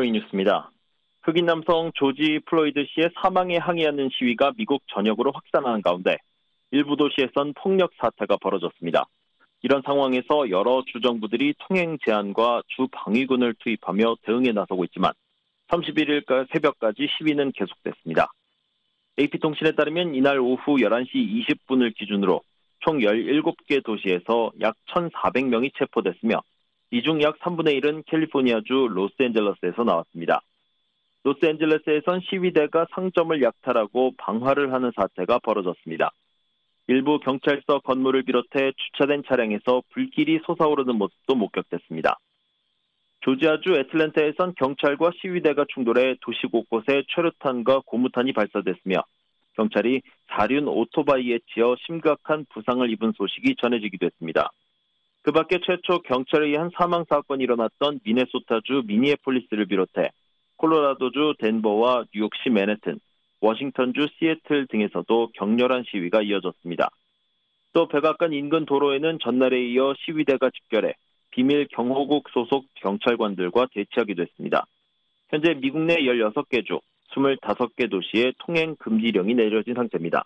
뷰이 뉴스입니다. 흑인 남성 조지 플로이드 씨의 사망에 항의하는 시위가 미국 전역으로 확산하는 가운데 일부 도시에선 폭력 사태가 벌어졌습니다. 이런 상황에서 여러 주정부들이 통행 제한과 주 방위군을 투입하며 대응에 나서고 있지만 31일 새벽까지 시위는 계속됐습니다. AP통신에 따르면 이날 오후 11시 20분을 기준으로 총 17개 도시에서 약 1,400명이 체포됐으며 이 중 약 3분의 1은 캘리포니아주 로스앤젤레스에서 나왔습니다. 로스앤젤레스에선 시위대가 상점을 약탈하고 방화를 하는 사태가 벌어졌습니다. 일부 경찰서 건물을 비롯해 주차된 차량에서 불길이 솟아오르는 모습도 목격됐습니다. 조지아주 애틀랜타에선 경찰과 시위대가 충돌해 도시 곳곳에 최루탄과 고무탄이 발사됐으며 경찰이 사륜 오토바이에 치여 심각한 부상을 입은 소식이 전해지기도 했습니다. 그 밖에 최초 경찰에 의한 사망 사건이 일어났던 미네소타주 미니애폴리스를 비롯해 콜로라도주 덴버와 뉴욕시 맨해튼, 워싱턴주 시애틀 등에서도 격렬한 시위가 이어졌습니다. 또 백악관 인근 도로에는 전날에 이어 시위대가 집결해 비밀 경호국 소속 경찰관들과 대치하기도 했습니다. 현재 미국 내 16개 주, 25개 도시에 통행 금지령이 내려진 상태입니다.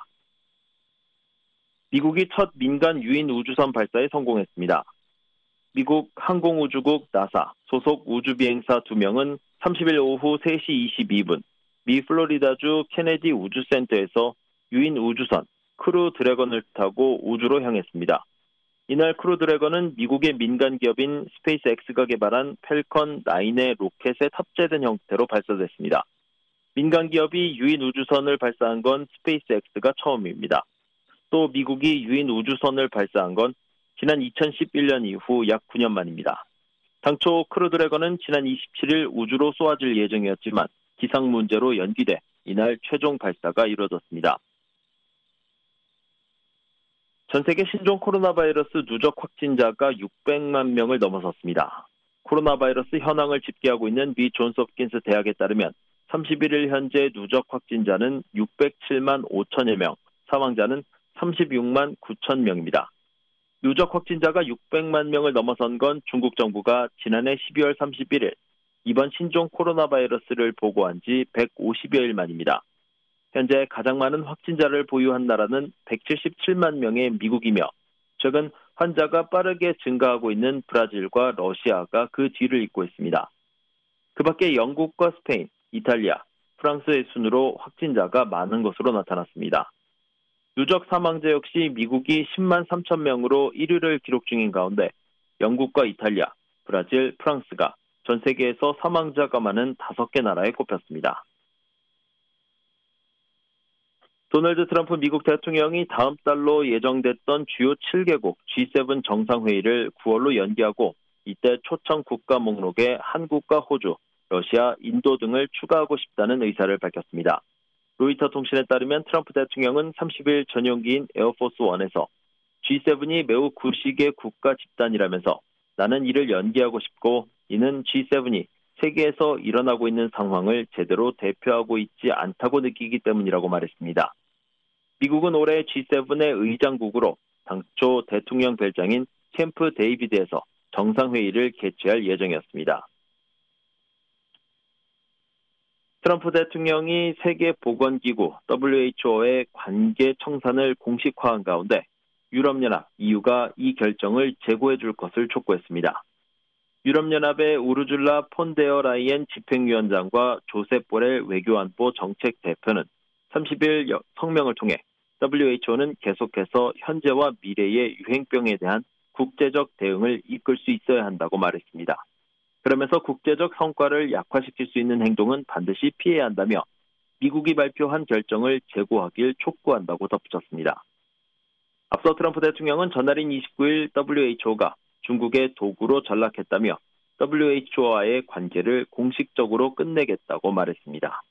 미국이 첫 민간 유인 우주선 발사에 성공했습니다. 미국 항공우주국 나사 소속 우주비행사 2명은 30일 오후 3시 22분 미 플로리다주 케네디 우주센터에서 유인 우주선 크루 드래건을 타고 우주로 향했습니다. 이날 크루 드래건은 미국의 민간 기업인 스페이스X가 개발한 펠컨 9의 로켓에 탑재된 형태로 발사됐습니다. 민간 기업이 유인 우주선을 발사한 건 스페이스X가 처음입니다. 또 미국이 유인 우주선을 발사한 건 지난 2011년 이후 약 9년 만입니다. 당초 크루 드래건은 지난 27일 우주로 쏘아질 예정이었지만 기상 문제로 연기돼 이날 최종 발사가 이루어졌습니다. 전 세계 신종 코로나 바이러스 누적 확진자가 600만 명을 넘어섰습니다. 코로나 바이러스 현황을 집계하고 있는 미 존스홉킨스 대학에 따르면 31일 현재 누적 확진자는 607만 5천여 명, 사망자는 36만 9천 명입니다. 누적 확진자가 600만 명을 넘어선 건 중국 정부가 지난해 12월 31일 이번 신종 코로나 바이러스를 보고한 지 150여일 만입니다. 현재 가장 많은 확진자를 보유한 나라는 177만 명의 미국이며 최근 환자가 빠르게 증가하고 있는 브라질과 러시아가 그 뒤를 잇고 있습니다. 그 밖에 영국과 스페인, 이탈리아, 프랑스의 순으로 확진자가 많은 것으로 나타났습니다. 누적 사망자 역시 미국이 10만 3천 명으로 1위를 기록 중인 가운데 영국과 이탈리아, 브라질, 프랑스가 전 세계에서 사망자가 많은 5개 나라에 꼽혔습니다. 도널드 트럼프 미국 대통령이 다음 달로 예정됐던 주요 7개국 G7 정상회의를 9월로 연기하고 이때 초청 국가 목록에 한국과 호주, 러시아, 인도 등을 추가하고 싶다는 의사를 밝혔습니다. 로이터 통신에 따르면 트럼프 대통령은 30일 전용기인 에어포스1에서 G7이 매우 구식의 국가 집단이라면서 나는 이를 연기하고 싶고 이는 G7이 세계에서 일어나고 있는 상황을 제대로 대표하고 있지 않다고 느끼기 때문이라고 말했습니다. 미국은 올해 G7의 의장국으로 당초 대통령 별장인 캠프 데이비드에서 정상회의를 개최할 예정이었습니다. 트럼프 대통령이 세계보건기구 WHO의 관계 청산을 공식화한 가운데 유럽연합, EU가 이 결정을 재고해 줄 것을 촉구했습니다. 유럽연합의 우르줄라 폰데어 라이엔 집행위원장과 조셉 보렐 외교안보 정책대표는 30일 성명을 통해 WHO는 계속해서 현재와 미래의 유행병에 대한 국제적 대응을 이끌 수 있어야 한다고 말했습니다. 그러면서 국제적 성과를 약화시킬 수 있는 행동은 반드시 피해야 한다며 미국이 발표한 결정을 재고하길 촉구한다고 덧붙였습니다. 앞서 트럼프 대통령은 전날인 29일 WHO가 중국의 도구로 전락했다며 WHO와의 관계를 공식적으로 끝내겠다고 말했습니다.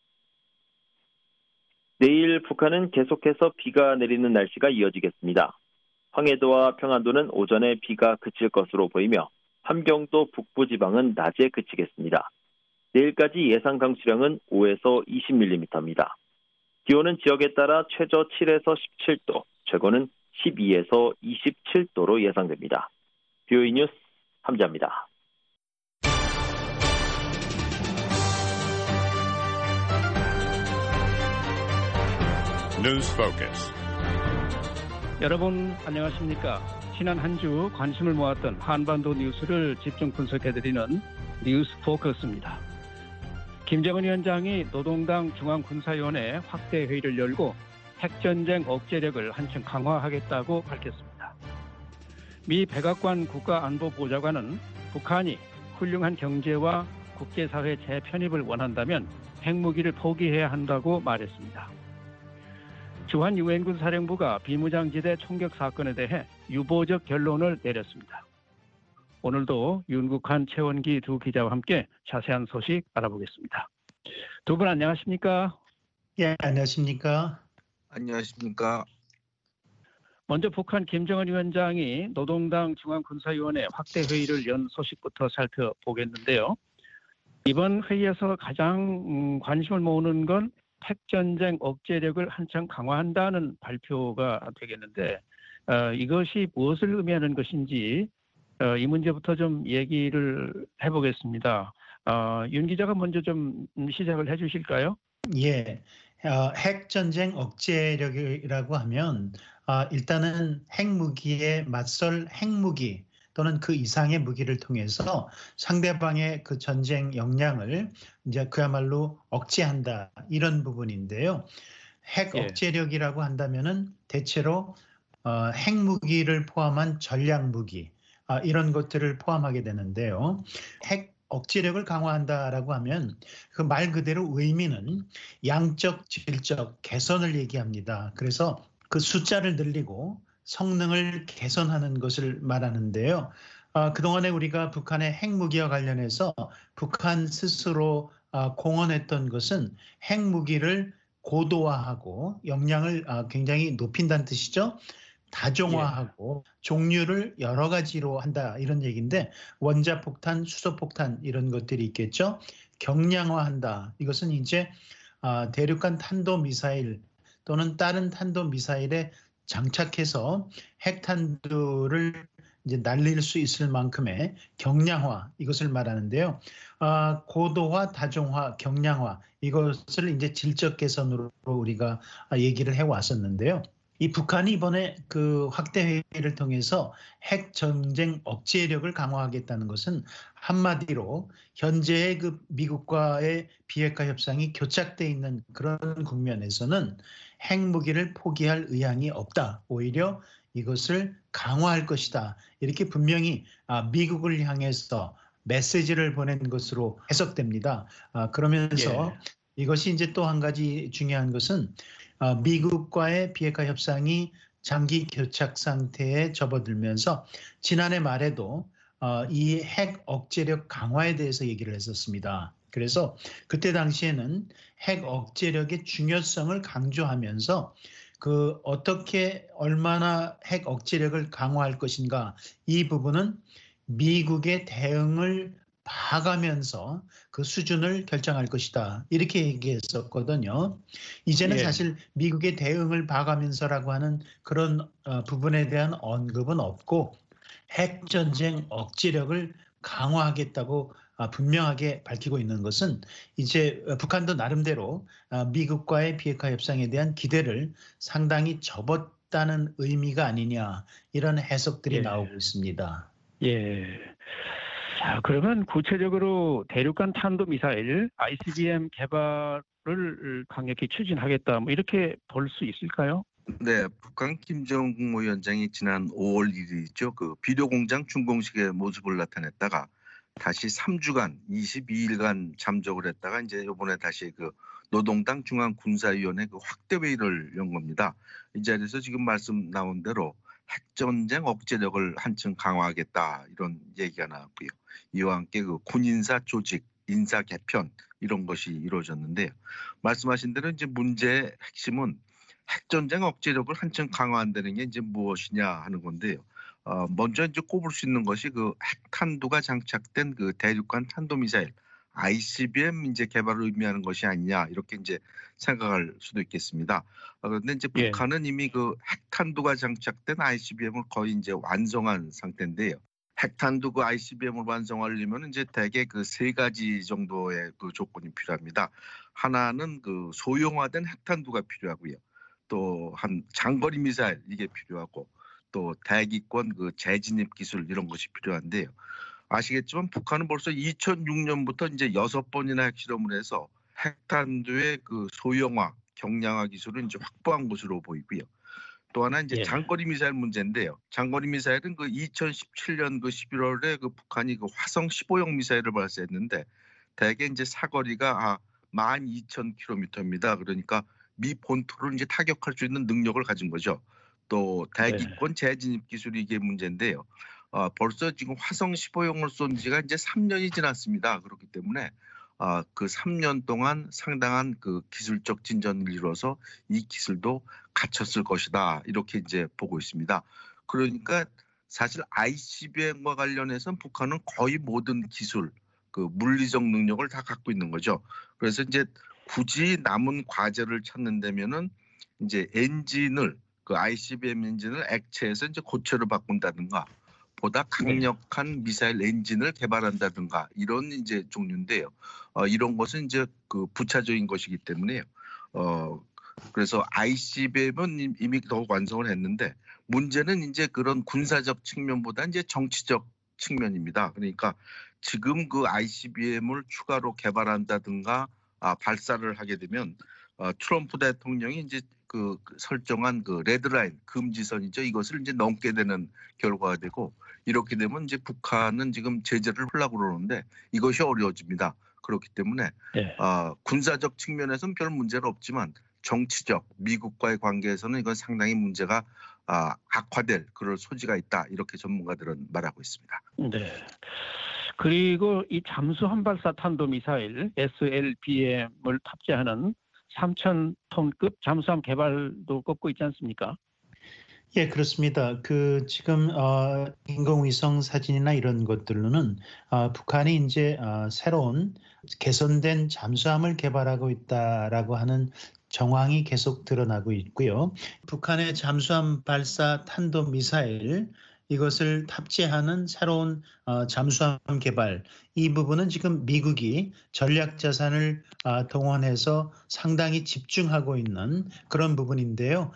내일 북한은 계속해서 비가 내리는 날씨가 이어지겠습니다. 황해도와 평안도는 오전에 비가 그칠 것으로 보이며 함경도 북부지방은 낮에 그치겠습니다. 내일까지 예상 강수량은 5에서 20mm입니다. 기온은 지역에 따라 최저 7에서 17도, 최고는 12에서 27도로 예상됩니다. 뷰이 뉴스 함자입니다. News Focus. 여러분 안녕하십니까? 지난 한 주 관심을 모았던 한반도 뉴스를 집중 분석해드리는 뉴스 포커스입니다. 김정은 위원장이 노동당 중앙군사위원회 확대 회의를 열고 핵전쟁 억제력을 한층 강화하겠다고 밝혔습니다. 미 백악관 국가안보보좌관은 북한이 훌륭한 경제와 국제사회 재편입을 원한다면 핵무기를 포기해야 한다고 말했습니다. 주한 유엔군 사령부가 비무장지대 총격 사건에 대해 유보적 결론을 내렸습니다. 오늘도 윤국한, 최원기 두 기자와 함께 자세한 소식 알아보겠습니다. 두 분 안녕하십니까? 예, 안녕하십니까? 안녕하십니까? 먼저 북한 김정은 위원장이 노동당 중앙군사위원회 확대 회의를 연 소식부터 살펴보겠는데요. 이번 회의에서 가장 관심을 모으는 건 핵전쟁 억제력을 한층 강화한다는 발표가 되겠는데 이것이 무엇을 의미하는 것인지 이 문제부터 좀 얘기를 해보겠습니다. 윤 기자가 먼저 좀 시작을 해주실까요? 예, 핵전쟁 억제력이라고 하면 일단은 핵무기에 맞설 핵무기 또는 그 이상의 무기를 통해서 상대방의 그 전쟁 역량을 이제 그야말로 억제한다 이런 부분인데요. 핵 억제력이라고 한다면은 대체로 핵무기를 포함한 전략무기 이런 것들을 포함하게 되는데요. 핵 억제력을 강화한다라고 하면 그 말 그대로 의미는 양적, 질적 개선을 얘기합니다. 그래서 그 숫자를 늘리고 성능을 개선하는 것을 말하는데요. 그동안에 우리가 북한의 핵무기와 관련해서 북한 스스로 공언했던 것은 핵무기를 고도화하고 역량을 굉장히 높인다는 뜻이죠. 다종화하고 종류를 여러 가지로 한다 이런 얘기인데 원자폭탄, 수소폭탄 이런 것들이 있겠죠. 경량화한다. 이것은 이제 대륙간 탄도미사일 또는 다른 탄도미사일에 장착해서 핵탄두를 이제 날릴 수 있을 만큼의 경량화 이것을 말하는데요. 고도화, 다종화, 경량화 이것을 이제 질적 개선으로 우리가 얘기를 해왔었는데요. 이 북한이 이번에 그 확대 회의를 통해서 핵 전쟁 억제력을 강화하겠다는 것은 한마디로 현재의 그 미국과의 비핵화 협상이 교착돼 있는 그런 국면에서는 핵무기를 포기할 의향이 없다. 오히려 이것을 강화할 것이다. 이렇게 분명히 미국을 향해서 메시지를 보낸 것으로 해석됩니다. 그러면서 이것이 이제 또 한 가지 중요한 것은 미국과의 비핵화 협상이 장기 교착 상태에 접어들면서 지난해 말에도 이 핵 억제력 강화에 대해서 얘기를 했었습니다. 그래서 그때 당시에는 핵 억제력의 중요성을 강조하면서 그 어떻게 얼마나 핵 억제력을 강화할 것인가 이 부분은 미국의 대응을 봐가면서 그 수준을 결정할 것이다. 이렇게 얘기했었거든요. 이제는 사실 미국의 대응을 봐가면서라고 하는 그런 부분에 대한 언급은 없고 핵전쟁 억제력을 강화하겠다고 분명하게 밝히고 있는 것은 이제 북한도 나름대로 미국과의 비핵화 협상에 대한 기대를 상당히 접었다는 의미가 아니냐 이런 해석들이 나오고 있습니다. 자, 그러면 구체적으로 대륙간 탄도미사일 ICBM 개발을 강력히 추진하겠다 뭐 이렇게 볼 수 있을까요? 네, 북한 김정은 국무위원장이 지난 5월 1일이죠. 그 비료 공장 준공식의 모습을 나타냈다가 다시 3주간 22일간 잠적을 했다가 이제 이번에 다시 그 노동당 중앙군사위원회 그 확대 회의를 연 겁니다. 이 자리에서 지금 말씀 나온 대로 핵전쟁 억제력을 한층 강화하겠다 이런 얘기가 나왔고요. 이와 함께 그 군인사 조직, 인사 개편 이런 것이 이루어졌는데요. 말씀하신 대로 이제 문제의 핵심은 핵전쟁 억제력을 한층 강화한다는 게 이제 무엇이냐 하는 건데요. 먼저 이제 꼽을 수 있는 것이 그 핵탄두가 장착된 그 대륙간 탄도미사일 ICBM 이제 개발을 의미하는 것이 아니냐 이렇게 이제 생각할 수도 있겠습니다. 그런데 이제 북한은 이미 그 핵탄두가 장착된 ICBM을 거의 이제 완성한 상태인데요. 핵탄두 그 ICBM을 완성하려면 이제 대개 그 세 가지 정도의 그 조건이 필요합니다. 하나는 그 소형화된 핵탄두가 필요하고요. 또 한 장거리 미사일 이게 필요하고 또 대기권 그 재진입 기술 이런 것이 필요한데요. 아시겠지만 북한은 벌써 2006년부터 이제 6번이나 핵실험을 해서 핵탄두의 그 소형화, 경량화 기술을 이제 확보한 것으로 보이고요. 또 하나 이제 예. 장거리 미사일 문제인데요. 장거리 미사일은 그 2017년 그 11월에 그 북한이 그 화성 15형 미사일을 발사했는데 대개 이제 사거리가 12,000km입니다. 그러니까 미 본토를 이제 타격할 수 있는 능력을 가진 거죠. 또 대기권 재진입 기술이 이게 문제인데요. 벌써 지금 화성 15형을 쏜 지가 이제 3년이 지났습니다. 그렇기 때문에 그 3년 동안 상당한 그 기술적 진전을 이뤄서 이 기술도 갖췄을 것이다. 이렇게 이제 보고 있습니다. 그러니까 사실 ICBM과 관련해서는 북한은 거의 모든 기술, 그 물리적 능력을 다 갖고 있는 거죠. 그래서 이제 굳이 남은 과제를 찾는 데면은 이제 엔진을 그 ICBM 엔진을 액체에서 이제 고체로 바꾼다든가 보다 강력한 미사일 엔진을 개발한다든가 이런 이제 종류인데요. 이런 것은 이제 그 부차적인 것이기 때문에요. 그래서 ICBM은 이미 더욱 완성을 했는데 문제는 이제 그런 군사적 측면보다 이제 정치적 측면입니다. 그러니까 지금 그 ICBM을 추가로 개발한다든가 발사를 하게 되면 트럼프 대통령이 이제 그 설정한 그 레드라인 금지선이죠. 이것을 이제 넘게 되는 결과가 되고 이렇게 되면 이제 북한은 지금 제재를 하려고 그러는데 이것이 어려워집니다. 그렇기 때문에 군사적 측면에서는 별 문제는 없지만 정치적 미국과의 관계에서는 이건 상당히 문제가 악화될 그럴 소지가 있다. 이렇게 전문가들은 말하고 있습니다. 네. 그리고 이 잠수함 발사 탄도미사일 SLBM을 탑재하는 3,000톤급 잠수함 개발도 꼽고 있지 않습니까? 예, 그렇습니다. 그 지금 인공위성 사진이나 이런 것들로는 북한이 이제 새로운 개선된 잠수함을 개발하고 있다라고 하는 정황이 계속 드러나고 있고요. 북한의 잠수함 발사 탄도미사일 이것을 탑재하는 새로운 잠수함 개발 이 부분은 지금 미국이 전략 자산을 동원해서 상당히 집중하고 있는 그런 부분인데요.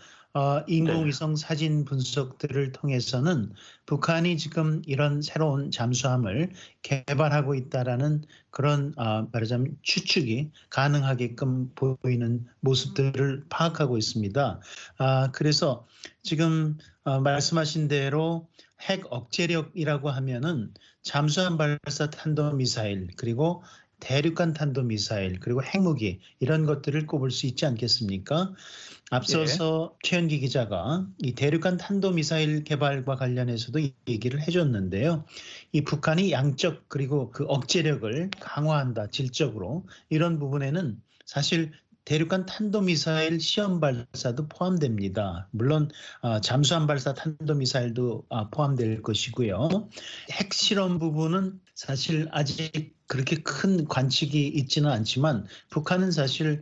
인공위성 사진 분석들을 통해서는 북한이 지금 이런 새로운 잠수함을 개발하고 있다라는 그런 말하자면 추측이 가능하게끔 보이는 모습들을 파악하고 있습니다. 그래서 지금 말씀하신 대로 핵 억제력이라고 하면은 잠수함 발사 탄도미사일 그리고 대륙간 탄도미사일 그리고 핵무기 이런 것들을 꼽을 수 있지 않겠습니까? 앞서서 최현기 기자가 이 대륙간 탄도미사일 개발과 관련해서도 얘기를 해줬는데요. 이 북한이 양적 그리고 그 억제력을 강화한다 질적으로 이런 부분에는 사실 대륙간 탄도미사일 시험 발사도 포함됩니다. 물론 잠수함 발사 탄도미사일도 포함될 것이고요. 핵실험 부분은 사실 아직 그렇게 큰 관측이 있지는 않지만 북한은 사실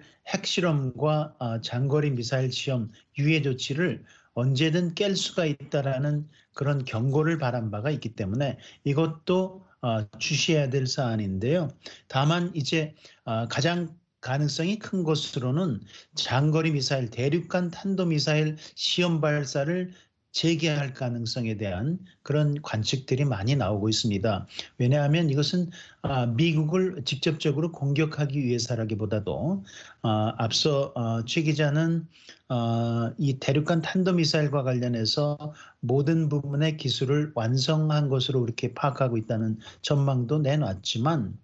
핵실험과 장거리 미사일 시험 유예 조치를 언제든 깰 수가 있다라는 그런 경고를 발한 바가 있기 때문에 이것도 주시해야 될 사안인데요. 다만 이제 가장 가능성이 큰 것으로는 장거리 미사일, 대륙간 탄도미사일 시험 발사를 재개할 가능성에 대한 그런 관측들이 많이 나오고 있습니다. 왜냐하면 이것은 미국을 직접적으로 공격하기 위해서라기보다도 앞서 최 기자는 이 대륙간 탄도미사일과 관련해서 모든 부분의 기술을 완성한 것으로 이렇게 파악하고 있다는 전망도 내놨지만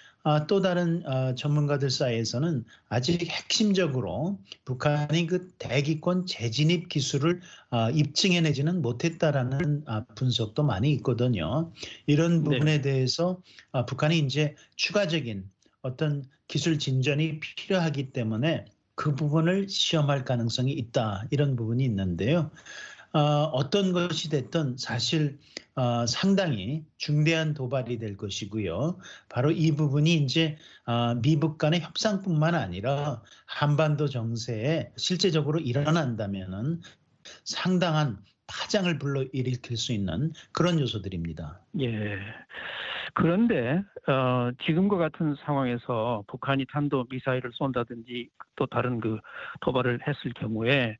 또 다른 전문가들 사이에서는 아직 핵심적으로 북한이 그 대기권 재진입 기술을 입증해내지는 못했다라는 분석도 많이 있거든요. 이런 부분에 대해서 북한이 이제 추가적인 어떤 기술 진전이 필요하기 때문에 그 부분을 시험할 가능성이 있다. 이런 부분이 있는데요. 어떤 것이 됐든 사실 상당히 중대한 도발이 될 것이고요. 바로 이 부분이 이제 미북 간의 협상뿐만 아니라 한반도 정세에 실제적으로 일어난다면은 상당한 파장을 불러일으킬 수 있는 그런 요소들입니다. 예. 그런데 지금과 같은 상황에서 북한이 탄도 미사일을 쏜다든지 또 다른 그 도발을 했을 경우에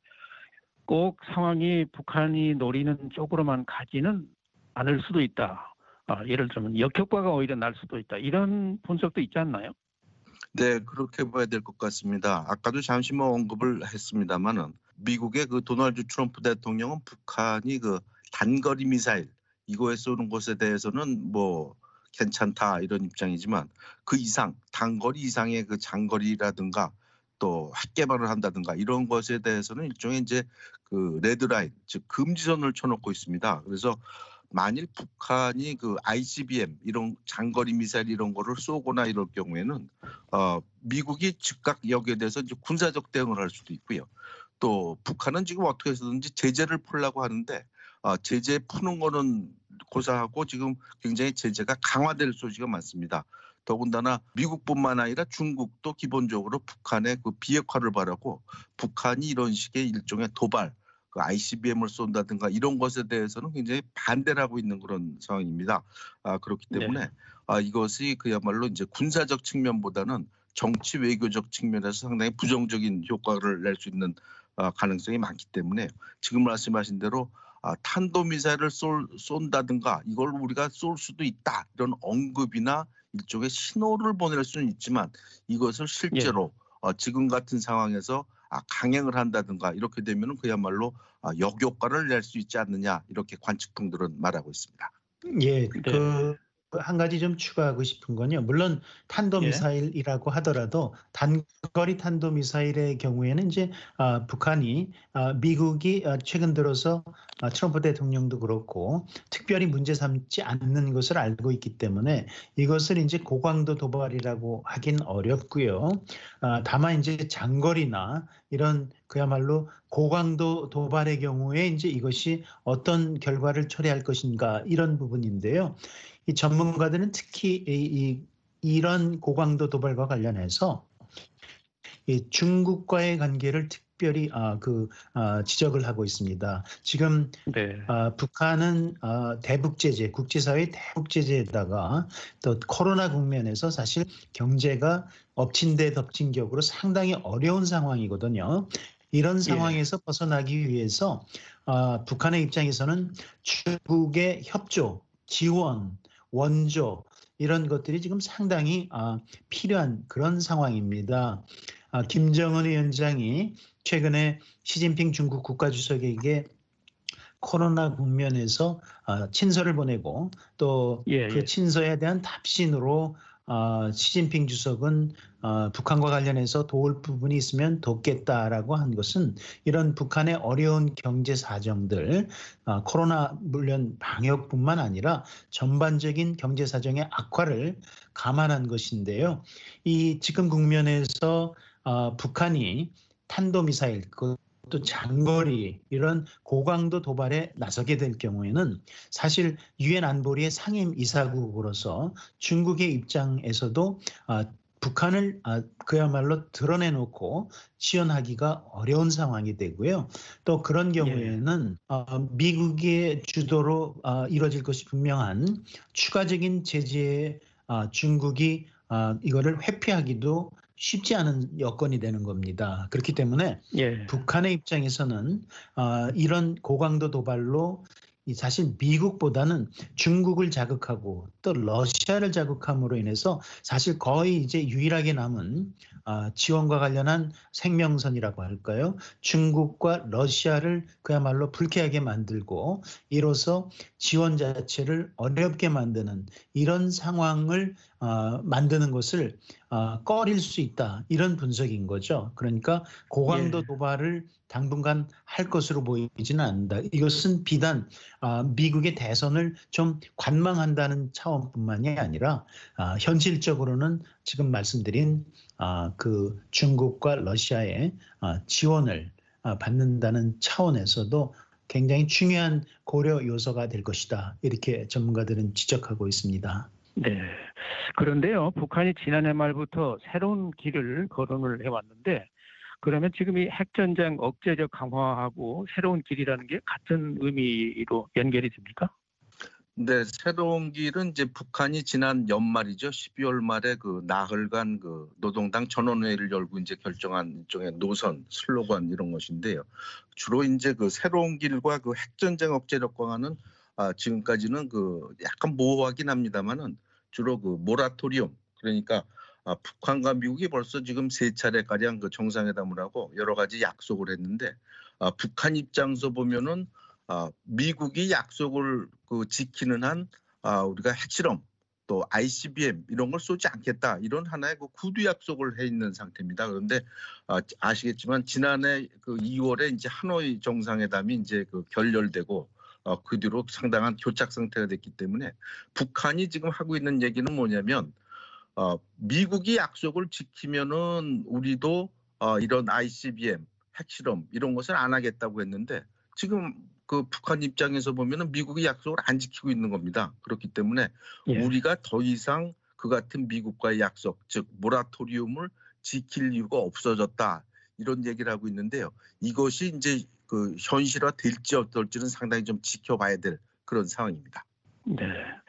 꼭 상황이 북한이 노리는 쪽으로만 가지는 않을 수도 있다. 예를 들면 역효과가 오히려 날 수도 있다. 이런 분석도 있지 않나요? 네, 그렇게 봐야 될 것 같습니다. 아까도 잠시 언급을 했습니다만은 미국의 그 도널드 트럼프 대통령은 북한이 그 단거리 미사일 이거에 쏘는 것에 대해서는 뭐 괜찮다 이런 입장이지만 그 이상 단거리 이상의 그 장거리라든가 또 핵 개발을 한다든가 이런 것에 대해서는 일종의 이제 그 레드라인 즉 금지선을 쳐놓고 있습니다. 그래서 만일 북한이 그 ICBM 이런 장거리 미사일 이런 거를 쏘거나 이럴 경우에는 미국이 즉각 여기에 대해서 이제 군사적 대응을 할 수도 있고요. 또 북한은 지금 어떻게 해서든지 제재를 풀려고 하는데 제재 푸는 거는 고사하고 지금 굉장히 제재가 강화될 소지가 많습니다. 더군다나 미국뿐만 아니라 중국도 기본적으로 북한의 그 비핵화를 바라고 북한이 이런 식의 일종의 도발 그 ICBM을 쏜다든가 이런 것에 대해서는 굉장히 반대를 하고 있는 그런 상황입니다. 그렇기 때문에 이것이 그야말로 이제 군사적 측면보다는 정치 외교적 측면에서 상당히 부정적인 효과를 낼 수 있는 가능성이 많기 때문에 지금 말씀하신 대로 탄도미사일을 쏜다든가 이걸 우리가 쏠 수도 있다 이런 언급이나 일종의 신호를 보낼 수는 있지만 이것을 실제로 지금 같은 상황에서 강행을 한다든가 이렇게 되면 그야말로 역효과를 낼 수 있지 않느냐 이렇게 관측통들은 말하고 있습니다. 예, 한 가지 좀 추가하고 싶은 건요. 물론 탄도미사일이라고 하더라도 단거리 탄도미사일의 경우에는 이제 북한이 미국이 최근 들어서 트럼프 대통령도 그렇고 특별히 문제 삼지 않는 것을 알고 있기 때문에 이것을 이제 고강도 도발이라고 하긴 어렵고요. 다만 이제 장거리나 이런 그야말로 고강도 도발의 경우에 이제 이것이 어떤 결과를 초래할 것인가 이런 부분인데요. 이 전문가들은 특히 이런 고강도 도발과 관련해서 이 중국과의 관계를 특별히 지적을 하고 있습니다. 지금 북한은 대북제재, 국제사회 대북제재에다가 또 코로나 국면에서 사실 경제가 엎친 데 덮친 격으로 상당히 어려운 상황이거든요. 이런 상황에서 벗어나기 위해서 북한의 입장에서는 중국의 협조, 지원, 원조 이런 것들이 지금 상당히 필요한 그런 상황입니다. 김정은 위원장이 최근에 시진핑 중국 국가주석에게 코로나 국면에서 친서를 보내고 또 그 친서에 대한 답신으로 시진핑 주석은 북한과 관련해서 도울 부분이 있으면 돕겠다라고 한 것은 이런 북한의 어려운 경제 사정들, 코로나 물론 방역뿐만 아니라 전반적인 경제 사정의 악화를 감안한 것인데요. 이 지금 국면에서 북한이 탄도미사일, 또 장거리 이런 고강도 도발에 나서게 될 경우에는 사실 유엔 안보리의 상임 이사국으로서 중국의 입장에서도 북한을 그야말로 드러내놓고 지원하기가 어려운 상황이 되고요. 또 그런 경우에는 미국의 주도로 이루어질 것이 분명한 추가적인 제재에 중국이 이거를 회피하기도 쉽지 않은 여건이 되는 겁니다. 그렇기 때문에 북한의 입장에서는 이런 고강도 도발로 사실 미국보다는 중국을 자극하고 또 러시아를 자극함으로 인해서 사실 거의 이제 유일하게 남은 지원과 관련한 생명선이라고 할까요? 중국과 러시아를 그야말로 불쾌하게 만들고 이로써 지원 자체를 어렵게 만드는 이런 상황을 만드는 것을 꺼릴 수 있다. 이런 분석인 거죠. 그러니까 고강도 도발을 당분간 할 것으로 보이지는 않는다. 이것은 비단 미국의 대선을 좀 관망한다는 차원뿐만이 아니라 현실적으로는 지금 말씀드린 그 중국과 러시아의 지원을 받는다는 차원에서도 굉장히 중요한 고려 요소가 될 것이다. 이렇게 전문가들은 지적하고 있습니다. 네. 그런데요, 북한이 지난해 말부터 새로운 길을 거론을 해왔는데 그러면 지금 이 핵전쟁 억제력 강화하고 새로운 길이라는 게 같은 의미로 연결이 됩니까? 네, 새로운 길은 이제 북한이 지난 연말이죠. 12월 말에 그 나흘간 그 노동당 전원회의를 열고 이제 결정한 일종의 노선, 슬로건 이런 것인데요. 주로 이제 그 새로운 길과 그 핵전쟁 억제력 강화는 지금까지는 그 약간 모호하긴 합니다만은 주로 그 모라토리움, 그러니까 북한과 미국이 벌써 지금 3차례가량 그 정상회담을 하고 여러 가지 약속을 했는데 북한 입장에서 보면은 미국이 약속을 그 지키는 한 우리가 핵실험 또 ICBM 이런 걸 쏘지 않겠다, 이런 하나의 그 구두 약속을 해 있는 상태입니다. 그런데 아시겠지만 지난해 그 2월에 이제 하노이 정상회담이 이제 그 결렬되고 그 뒤로 상당한 교착 상태가 됐기 때문에 북한이 지금 하고 있는 얘기는 뭐냐면 미국이 약속을 지키면은 우리도 이런 ICBM 핵실험 이런 것을 안 하겠다고 했는데 지금 그 북한 입장에서 보면은 미국이 약속을 안 지키고 있는 겁니다. 그렇기 때문에 우리가 더 이상 그 같은 미국과의 약속, 즉 모라토리움을 지킬 이유가 없어졌다, 이런 얘기를 하고 있는데요. 이것이 이제 그 현실화 될지 어떨지는 상당히 좀 지켜봐야 될 그런 상황입니다. 네.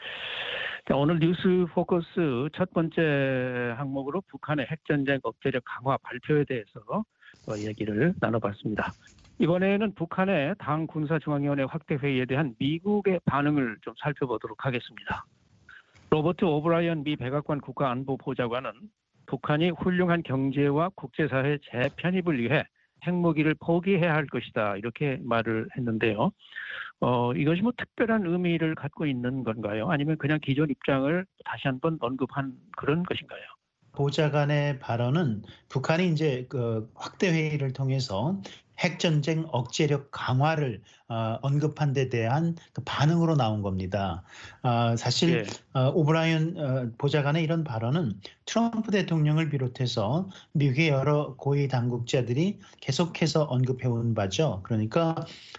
오늘 뉴스 포커스 첫 번째 항목으로 북한의 핵전쟁 억제력 강화 발표에 대해서 얘기를 나눠봤습니다. 이번에는 북한의 당 군사중앙위원회 확대 회의에 대한 미국의 반응을 좀 살펴보도록 하겠습니다. 로버트 오브라이언 미 백악관 국가안보보좌관은 북한이 훌륭한 경제와 국제사회 재편입을 위해 핵무기를 포기해야 할 것이다, 이렇게 말을 했는데요. 이것이 뭐 특별한 의미를 갖고 있는 건가요? 아니면 그냥 기존 입장을 다시 한번 언급한 그런 것인가요? 보좌관의 발언은 북한이 이제 그 확대 회의를 통해서 핵전쟁 억제력 강화를 언급한 데 대한 그 반응으로 나온 겁니다. 사실 오브라이언 보좌관의 이런 발언은 트럼프 대통령을 비롯해서 미국의 여러 고위 당국자들이 계속해서 언급해온 바죠. 그러니까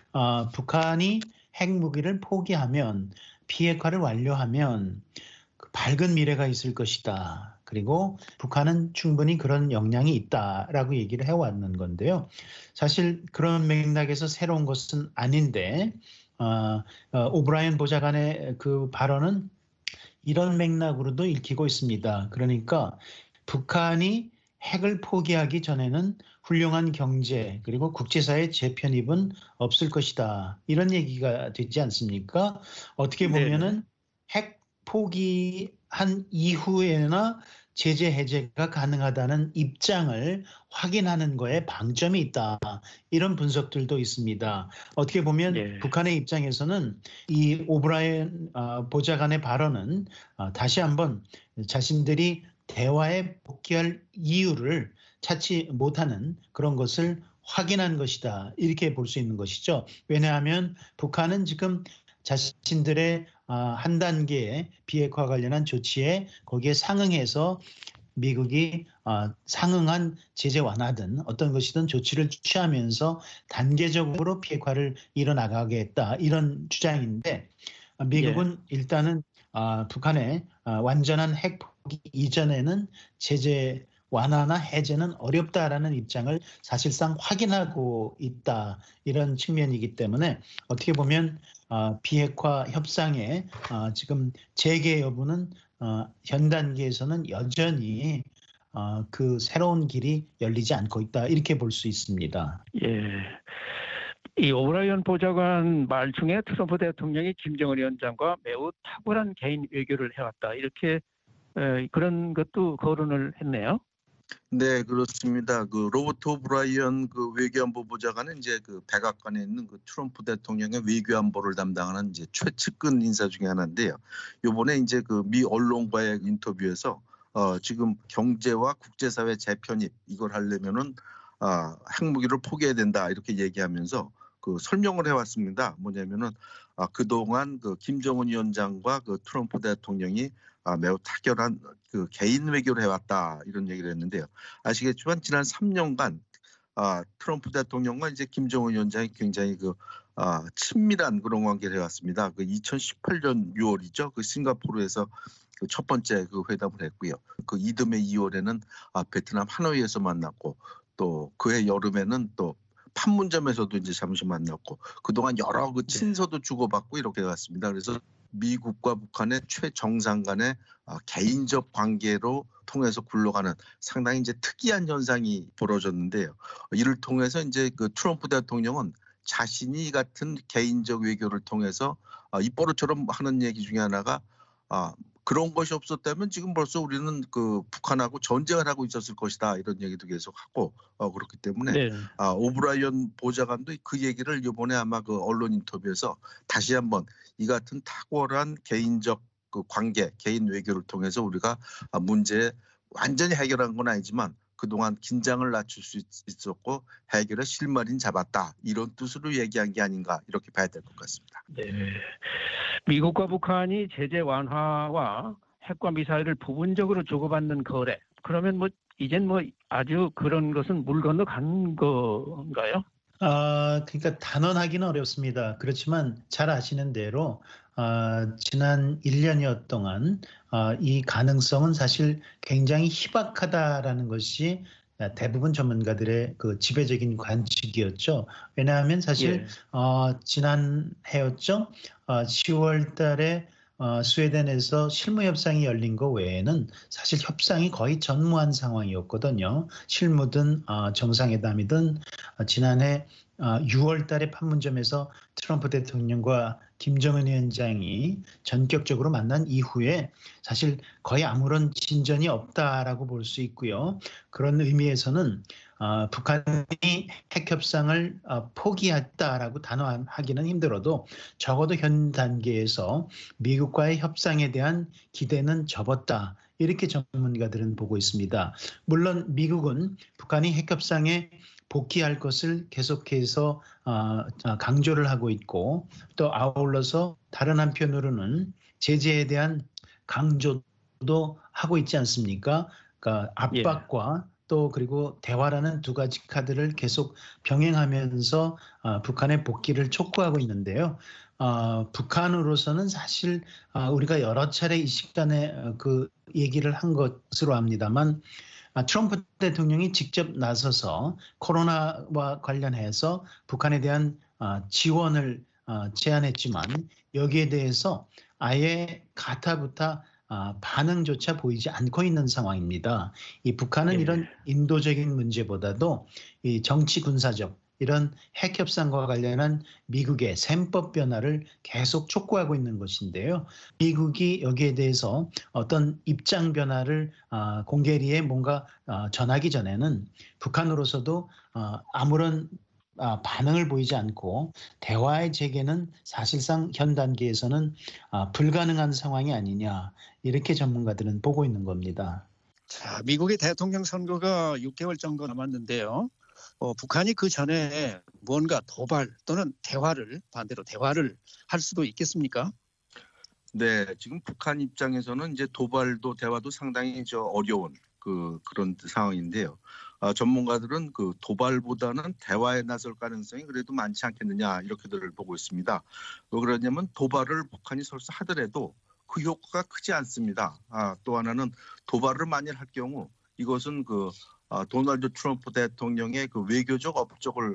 북한이 핵무기를 포기하면, 비핵화를 완료하면 밝은 미래가 있을 것이다. 그리고 북한은 충분히 그런 역량이 있다라고 얘기를 해왔는 건데요. 사실 그런 맥락에서 새로운 것은 아닌데 오브라이언 보좌관의 그 발언은 이런 맥락으로도 읽히고 있습니다. 그러니까 북한이 핵을 포기하기 전에는 훌륭한 경제 그리고 국제사회 재편입은 없을 것이다, 이런 얘기가 되지 않습니까? 어떻게 보면은 핵 포기한 이후에나 제재 해제가 가능하다는 입장을 확인하는 거에 방점이 있다, 이런 분석들도 있습니다. 어떻게 보면 북한의 입장에서는 이 오브라이언 보좌관의 발언은 다시 한번 자신들이 대화에 복귀할 이유를 찾지 못하는 그런 것을 확인한 것이다, 이렇게 볼 수 있는 것이죠. 왜냐하면 북한은 지금 자신들의 한 단계의 비핵화 관련한 조치에 거기에 상응해서 미국이 상응한 제재 완화든 어떤 것이든 조치를 취하면서 단계적으로 비핵화를 이뤄나가겠다, 이런 주장인데 미국은 일단은 북한의 완전한 핵 포기 이전에는 제재 완화나 해제는 어렵다라는 입장을 사실상 확인하고 있다, 이런 측면이기 때문에 어떻게 보면 비핵화 협상의 지금 재개 여부는 현 단계에서는 여전히 그 새로운 길이 열리지 않고 있다, 이렇게 볼 수 있습니다. 이 오브라이언 보좌관 말 중에 트럼프 대통령이 김정은 위원장과 매우 탁월한 개인 외교를 해왔다, 이렇게 그런 것도 거론을 했네요. 네, 그렇습니다. 그 로버트 오브라이언 그 외교안보 보좌관은 이제 그 백악관에 있는 그 트럼프 대통령의 외교안보를 담당하는 이제 최측근 인사 중에 하나인데요. 이번에 이제 그 미 언론과의 인터뷰에서 지금 경제와 국제사회 재편입 이걸 하려면은 핵무기를 포기해야 된다, 이렇게 얘기하면서 그 설명을 해왔습니다. 뭐냐면은 그동안 그 김정은 위원장과 그 트럼프 대통령이 매우 탁월한 그 개인 외교를 해왔다, 이런 얘기를 했는데요. 아시겠지만 지난 3년간 트럼프 대통령과 이제 김정은 위원장이 굉장히 그 친밀한 그런 관계를 해왔습니다. 그 2018년 6월이죠. 그 싱가포르에서 그 첫 번째 그 회담을 했고요. 그 이듬해 2월에는 베트남 하노이에서 만났고, 또 그해 여름에는 또 판문점에서도 이제 잠시 만났고, 그동안 여러 그 친서도 주고받고 이렇게 갔습니다. 그래서 미국과 북한의 최정상 간의 개인적 관계로 통해서 굴러가는 상당히 이제 특이한 현상이 벌어졌는데요. 이를 통해서 이제 그 트럼프 대통령은 자신이 이 같은 개인적 외교를 통해서 입버릇처럼 하는 얘기 중에 하나가 그런 것이 없었다면 지금 벌써 우리는 그 북한하고 전쟁을 하고 있었을 것이다 이런 얘기도 계속 하고 그렇기 때문에 네. 오브라이언 보좌관도 그 얘기를 이번에 아마 그 언론 인터뷰에서 다시 한번 이 같은 탁월한 개인적 그 관계, 개인 외교를 통해서 우리가 문제 완전히 해결한 건 아니지만 그동안 긴장을 낮출 수 있었고 해결의 실마리는 잡았다 이런 뜻으로 얘기한 게 아닌가 이렇게 봐야 될 것 같습니다. 네. 미국과 북한이 제재 완화와 핵과 미사일을 부분적으로 주고받는 거래. 그러면 뭐 이젠 뭐 아주 그런 것은 물 건너간 건가요? 그러니까 단언하기는 어렵습니다. 그렇지만 잘 아시는 대로 지난 1년여 동안 이 가능성은 사실 굉장히 희박하다라는 것이 대부분 전문가들의 그 지배적인 관측이었죠. 왜냐하면 사실 지난 해였죠. 10월 달에 스웨덴에서 실무 협상이 열린 거 외에는 사실 협상이 거의 전무한 상황이었거든요. 실무든 정상회담이든 지난해 6월 달에 판문점에서 트럼프 대통령과 김정은 위원장이 전격적으로 만난 이후에 사실 거의 아무런 진전이 없다라고 볼 수 있고요. 그런 의미에서는 북한이 핵협상을 포기했다라고 단언하기는 힘들어도 적어도 현 단계에서 미국과의 협상에 대한 기대는 접었다. 이렇게 전문가들은 보고 있습니다. 물론 미국은 북한이 핵협상에 복귀할 것을 계속해서 강조를 하고 있고 또 아울러서 다른 한편으로는 제재에 대한 강조도 하고 있지 않습니까? 그러니까 압박과 또 그리고 대화라는 두 가지 카드를 계속 병행하면서 북한의 복귀를 촉구하고 있는데요. 북한으로서는 사실 우리가 여러 차례 이 시간에 그 얘기를 한 것으로 압니다만 트럼프 대통령이 직접 나서서 코로나와 관련해서 북한에 대한 지원을 제안했지만 여기에 대해서 아예 가타부타 반응조차 보이지 않고 있는 상황입니다. 이 북한은 이런 인도적인 문제보다도 이 정치 군사적 이런 핵 협상과 관련한 미국의 셈법 변화를 계속 촉구하고 있는 것인데요. 미국이 여기에 대해서 어떤 입장 변화를 공개리에 뭔가 전하기 전에는 북한으로서도 아무런 반응을 보이지 않고 대화의 재개는 사실상 현 단계에서는 불가능한 상황이 아니냐 이렇게 전문가들은 보고 있는 겁니다. 자, 미국의 대통령 선거가 6개월 정도 남았는데요. 북한이 그 전에 뭔가 도발 또는 반대로 대화를 할 수도 있겠습니까? 네, 지금 북한 입장에서는 이제 도발도 대화도 상당히 어려운 그런 상황인데요. 전문가들은 그 도발보다는 대화에 나설 가능성이 그래도 많지 않겠느냐 이렇게들 보고 있습니다. 왜 그러냐면 도발을 북한이 설사 하더라도 그 효과가 크지 않습니다. 또 하나는 도발을 만일 할 경우 이것은 도널드 트럼프 대통령의 그 외교적 업적을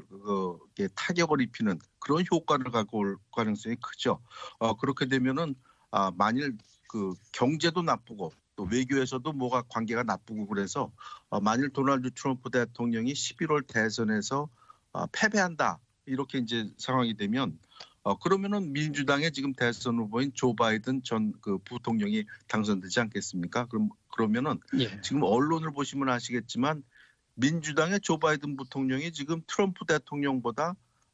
타격을 입히는 그런 효과를 갖고 올 가능성이 크죠. 그렇게 되면은 만일 그 경제도 나쁘고 또 외교에서도 뭐가 관계가 나쁘고 그래서 만일 도널드 트럼프 대통령이 11월 대선에서 패배한다 이렇게 이제 상황이 되면 그러면은 민주당의 지금 대선 후보인 조 바이든 전 그 부통령이 당선되지 않겠습니까? 그러면은 지금 언론을 보시면 아시겠지만 민주당의 조 바이든 부통령이 지금 트럼프 대통령보다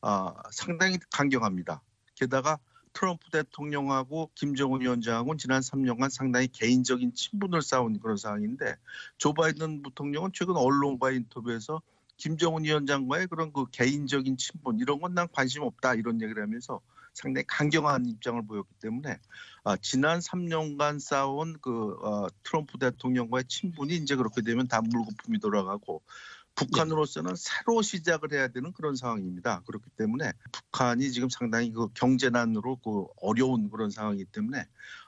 상당히 강경합니다. 게다가 트럼프 대통령하고 김정은 위원장하고는 지난 3년간 상당히 개인적인 친분을 쌓은 그런 상황인데 조 바이든 부통령은 최근 언론과의 인터뷰에서 김정은 위원장과의 그런 그 개인적인 친분 이런 건 난 관심 없다 이런 얘기를 하면서 상당히 강경한 입장을 보였기 때문에 지난 3년간 쌓아온 트럼프 대통령과의 친분이 이제 그렇게 되면 다 물거품이 돌아가고 북한으로서는 새로 시작을 해야 되는 그런 상황입니다. 그렇기 때문에 북한이 지금 상당히 경제난으로 어려운 그런 상황이기 때문에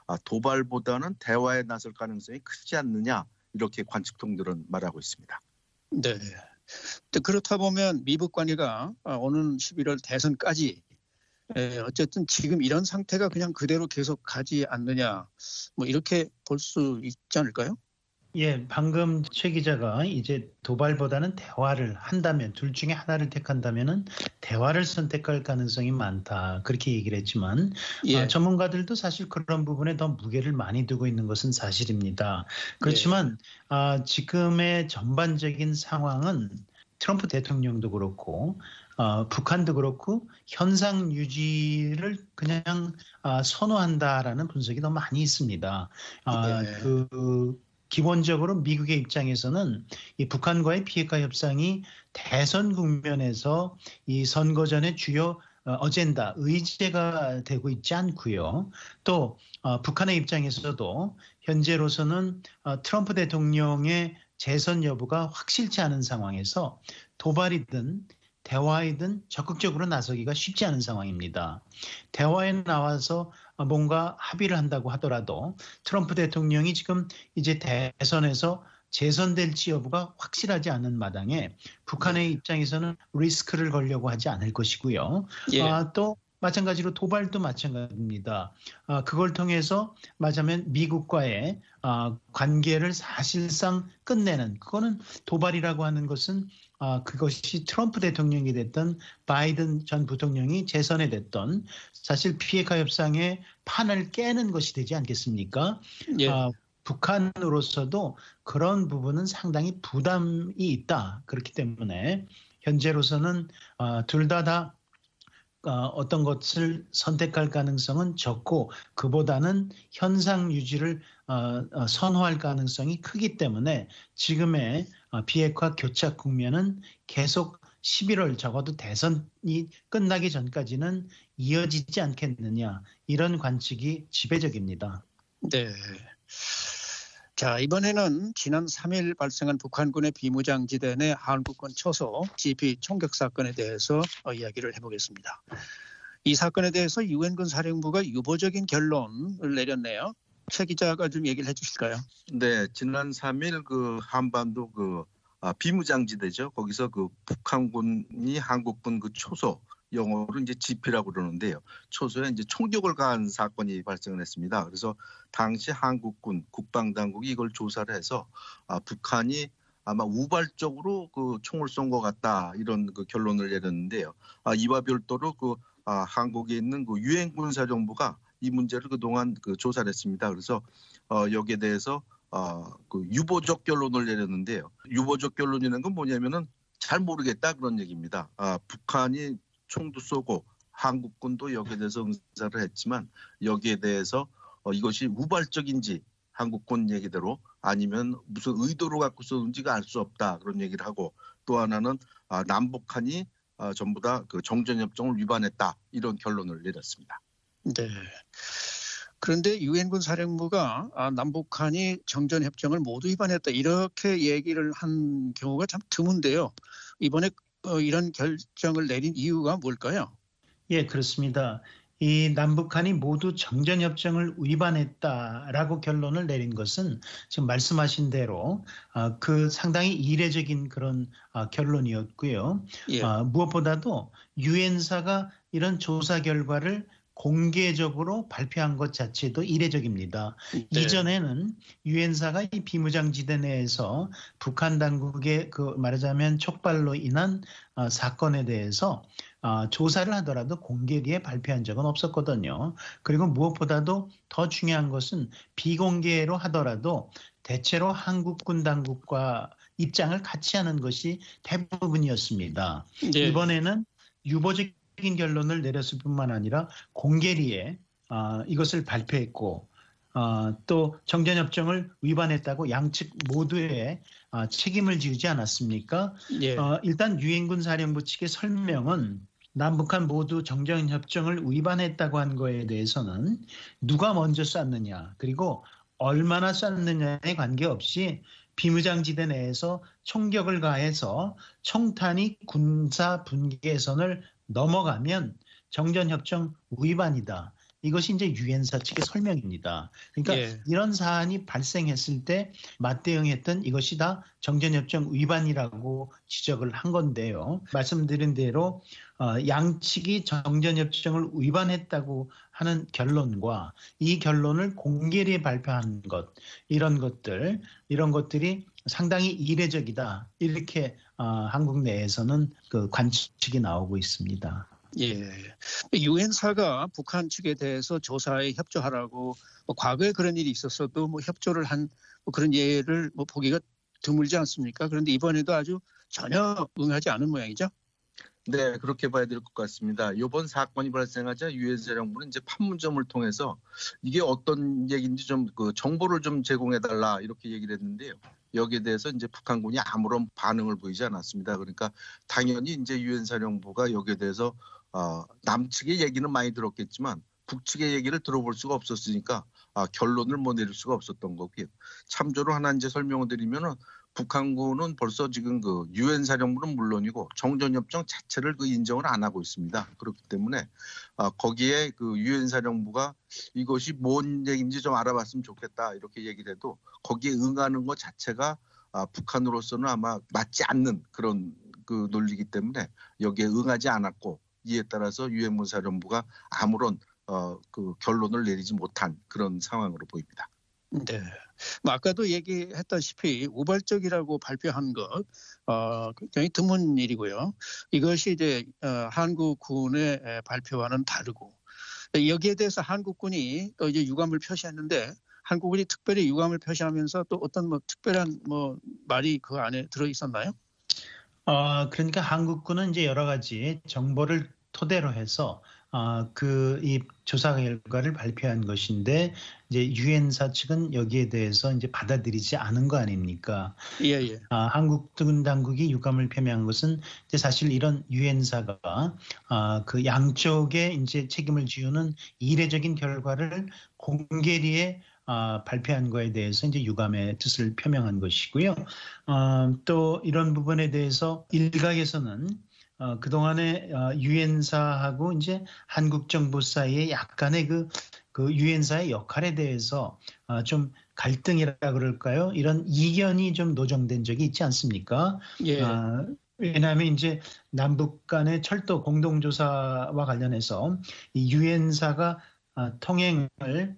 도발보다는 대화에 나설 가능성이 크지 않느냐 이렇게 관측통들은 말하고 있습니다. 네. 그렇다 보면 미북 관계가 오는 11월 대선까지 어쨌든 지금 이런 상태가 그냥 그대로 계속 가지 않느냐, 뭐 이렇게 볼 수 있지 않을까요? 예, 방금 최 기자가 이제 도발보다는 대화를 한다면 둘 중에 하나를 택한다면은 대화를 선택할 가능성이 많다. 그렇게 얘기를 했지만 예, 전문가들도 사실 그런 부분에 더 무게를 많이 두고 있는 것은 사실입니다. 그렇지만 지금의 전반적인 상황은 트럼프 대통령도 그렇고 북한도 그렇고 현상 유지를 그냥 선호한다라는 분석이 더 많이 있습니다. 예, 기본적으로 미국의 입장에서는 이 북한과의 비핵화 협상이 대선 국면에서 이 선거 전의 주요 어젠다, 의제가 되고 있지 않고요. 또 북한의 입장에서도 현재로서는 트럼프 대통령의 재선 여부가 확실치 않은 상황에서 도발이든 대화이든 적극적으로 나서기가 쉽지 않은 상황입니다. 대화에 나와서 뭔가 합의를 한다고 하더라도 트럼프 대통령이 지금 이제 대선에서 재선될지 여부가 확실하지 않은 마당에 북한의 입장에서는 리스크를 걸려고 하지 않을 것이고요. 예, 또 마찬가지로 도발도 마찬가지입니다. 그걸 통해서 말하자면 미국과의 관계를 사실상 끝내는 그거는 도발이라고 하는 것은 그것이 트럼프 대통령이 됐던 바이든 전 부통령이 재선에 됐던 사실 비핵화 협상의 판을 깨는 것이 되지 않겠습니까? 예, 북한으로서도 그런 부분은 상당히 부담이 있다. 그렇기 때문에 현재로서는 둘 다 어떤 것을 선택할 가능성은 적고 그보다는 현상 유지를 선호할 가능성이 크기 때문에 지금의 비핵화 교착 국면은 계속 11월 적어도 대선이 끝나기 전까지는 이어지지 않겠느냐 이런 관측이 지배적입니다. 네. 자, 이번에는 지난 3일 발생한 북한군의 비무장지대 내 한국군 초소 GP 총격 사건에 대해서 이야기를 해보겠습니다. 이 사건에 대해서 유엔군 사령부가 유보적인 결론을 내렸네요. 최 기자가 좀 얘기를 해주실까요? 네, 지난 3일 그 한반도 비무장지대죠. 거기서 그 북한군이 한국군 그 초소, 영어로 이제 GP라고 그러는데요. 초소에 이제 총격을 가한 사건이 발생을 했습니다. 그래서 당시 한국군 국방당국이 이걸 조사를 해서 북한이 아마 우발적으로 그 총을 쏜 것 같다 이런 그 결론을 내렸는데요. 이와 별도로 한국에 있는 그 유엔군 사령부가 이 문제를 그동안 조사를 했습니다. 그래서 여기에 대해서 그 유보적 결론을 내렸는데요. 유보적 결론이라는 건 뭐냐면은 잘 모르겠다 그런 얘기입니다. 북한이 총도 쏘고 한국군도 여기에 대해서 응사를 했지만 여기에 대해서 이것이 우발적인지 한국군 얘기대로 아니면 무슨 의도로 갖고 쏘는지가 알 수 없다 그런 얘기를 하고 또 하나는 남북한이 전부 다 그 정전협정을 위반했다 이런 결론을 내렸습니다. 네. 그런데 유엔군 사령부가 남북한이 정전협정을 모두 위반했다 이렇게 얘기를 한 경우가 참 드문데요. 이번에 이런 결정을 내린 이유가 뭘까요? 예, 그렇습니다. 이 남북한이 모두 정전협정을 위반했다라고 결론을 내린 것은 지금 말씀하신 대로 그 상당히 이례적인 그런 결론이었고요. 예. 무엇보다도 유엔사가 이런 조사 결과를 공개적으로 발표한 것 자체도 이례적입니다. 네. 이전에는 유엔사가 이 비무장지대 내에서 북한 당국의 그 말하자면 촉발로 인한 사건에 대해서 조사를 하더라도 공개기에 발표한 적은 없었거든요. 그리고 무엇보다도 더 중요한 것은 비공개로 하더라도 대체로 한국군 당국과 입장을 같이 하는 것이 대부분이었습니다. 네. 이번에는 유보적 결론을 내렸을 뿐만 아니라 공개리에 이것을 발표했고 또 정전협정을 위반했다고 양측 모두의 책임을 지우지 않았습니까? 예. 일단 유엔군 사령부 측의 설명은 남북한 모두 정전협정을 위반했다고 한 거에 대해서는 누가 먼저 쐈느냐 그리고 얼마나 쐈느냐에 관계없이 비무장지대 내에서 총격을 가해서 총탄이 군사 분계선을 넘어가면 정전협정 위반이다. 이것이 이제 유엔사 측의 설명입니다. 그러니까 예. 이런 사안이 발생했을 때 맞대응했던 이것이 다 정전협정 위반이라고 지적을 한 건데요. 말씀드린 대로 양측이 정전협정을 위반했다고 하는 결론과 이 결론을 공개리에 발표한 것, 이런 것들이 상당히 이례적이다. 이렇게 한국 내에서는 그 관측이 나오고 있습니다. 예. 유엔사가 북한 측에 대해서 조사에 협조하라고 과거에 그런 일이 있었어도 협조를 한 그런 예를 보기가 드물지 않습니까? 그런데 이번에도 아주 전혀 응하지 않은 모양이죠. 네, 그렇게 봐야 될 것 같습니다. 이번 사건이 발생하자 유엔 사령부는 이제 판문점을 통해서 이게 어떤 얘기인지 좀 그 정보를 좀 제공해달라 이렇게 얘기를 했는데요. 여기에 대해서 이제 북한군이 아무런 반응을 보이지 않았습니다. 그러니까 당연히 이제 유엔 사령부가 여기에 대해서 남측의 얘기는 많이 들었겠지만 북측의 얘기를 들어볼 수가 없었으니까 결론을 못 내릴 수가 없었던 거고요. 참조로 하나 이제 설명을 드리면은 북한군은 벌써 지금 그 유엔 사령부는 물론이고 정전협정 자체를 그 인정을 안 하고 있습니다. 그렇기 때문에 거기에 그 유엔 사령부가 이것이 뭔 얘기인지 좀 알아봤으면 좋겠다 이렇게 얘기를 해도 거기에 응하는 것 자체가 북한으로서는 아마 맞지 않는 그런 그 논리이기 때문에 여기에 응하지 않았고 이에 따라서 유엔 사령부가 아무런 그 결론을 내리지 못한 그런 상황으로 보입니다. 네. 아까도 얘기했다시피 우발적이라고 발표한 것 굉장히 드문 일이고요. 이것이 이제 한국군의 발표와는 다르고 여기에 대해서 한국군이 또 이제 유감을 표시했는데 한국군이 특별히 유감을 표시하면서 또 어떤 특별한 말이 그 안에 들어 있었나요? 그러니까 한국군은 이제 여러 가지 정보를 토대로 해서 이 조사 결과를 발표한 것인데 이제 유엔사 측은 여기에 대해서 이제 받아들이지 않은 거 아닙니까? 예. 한국 당국이 유감을 표명한 것은 이제 사실 이런 유엔사가 그 양쪽에 이제 책임을 지우는 이례적인 결과를 공개리에 발표한 거에 대해서 이제 유감의 뜻을 표명한 것이고요. 또 이런 부분에 대해서 일각에서는 그동안에 유엔사하고 이제 한국 정부 사이에 약간의 그 유엔사의 역할에 대해서 좀 갈등이라 그럴까요? 이런 이견이 좀 노정된 적이 있지 않습니까? 예. 왜냐하면 이제 남북 간의 철도 공동조사와 관련해서 이 유엔사가 통행을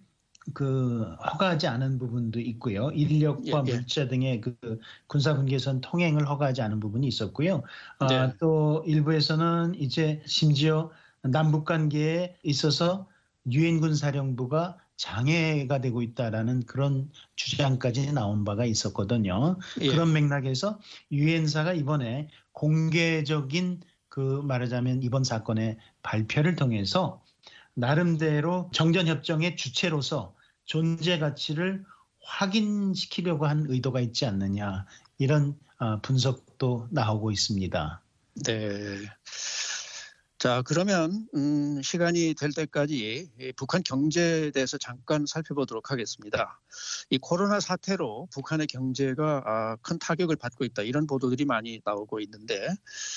허가하지 않은 부분도 있고요. 인력과 예. 물자 등의 그 군사분 개선 통행을 허가하지 않은 부분이 있었고요. 네. 또 일부에서는 이제 심지어 남북 관계에 있어서 유엔군 사령부가 장애가 되고 있다라는 그런 주장까지 나온 바가 있었거든요. 예. 그런 맥락에서 유엔사가 이번에 공개적인 말하자면 이번 사건의 발표를 통해서 나름대로 정전협정의 주체로서 존재 가치를 확인시키려고 한 의도가 있지 않느냐 이런 분석도 나오고 있습니다. 네. 자, 그러면 시간이 될 때까지 북한 경제에 대해서 잠깐 살펴보도록 하겠습니다. 이 코로나 사태로 북한의 경제가 큰 타격을 받고 있다 이런 보도들이 많이 나오고 있는데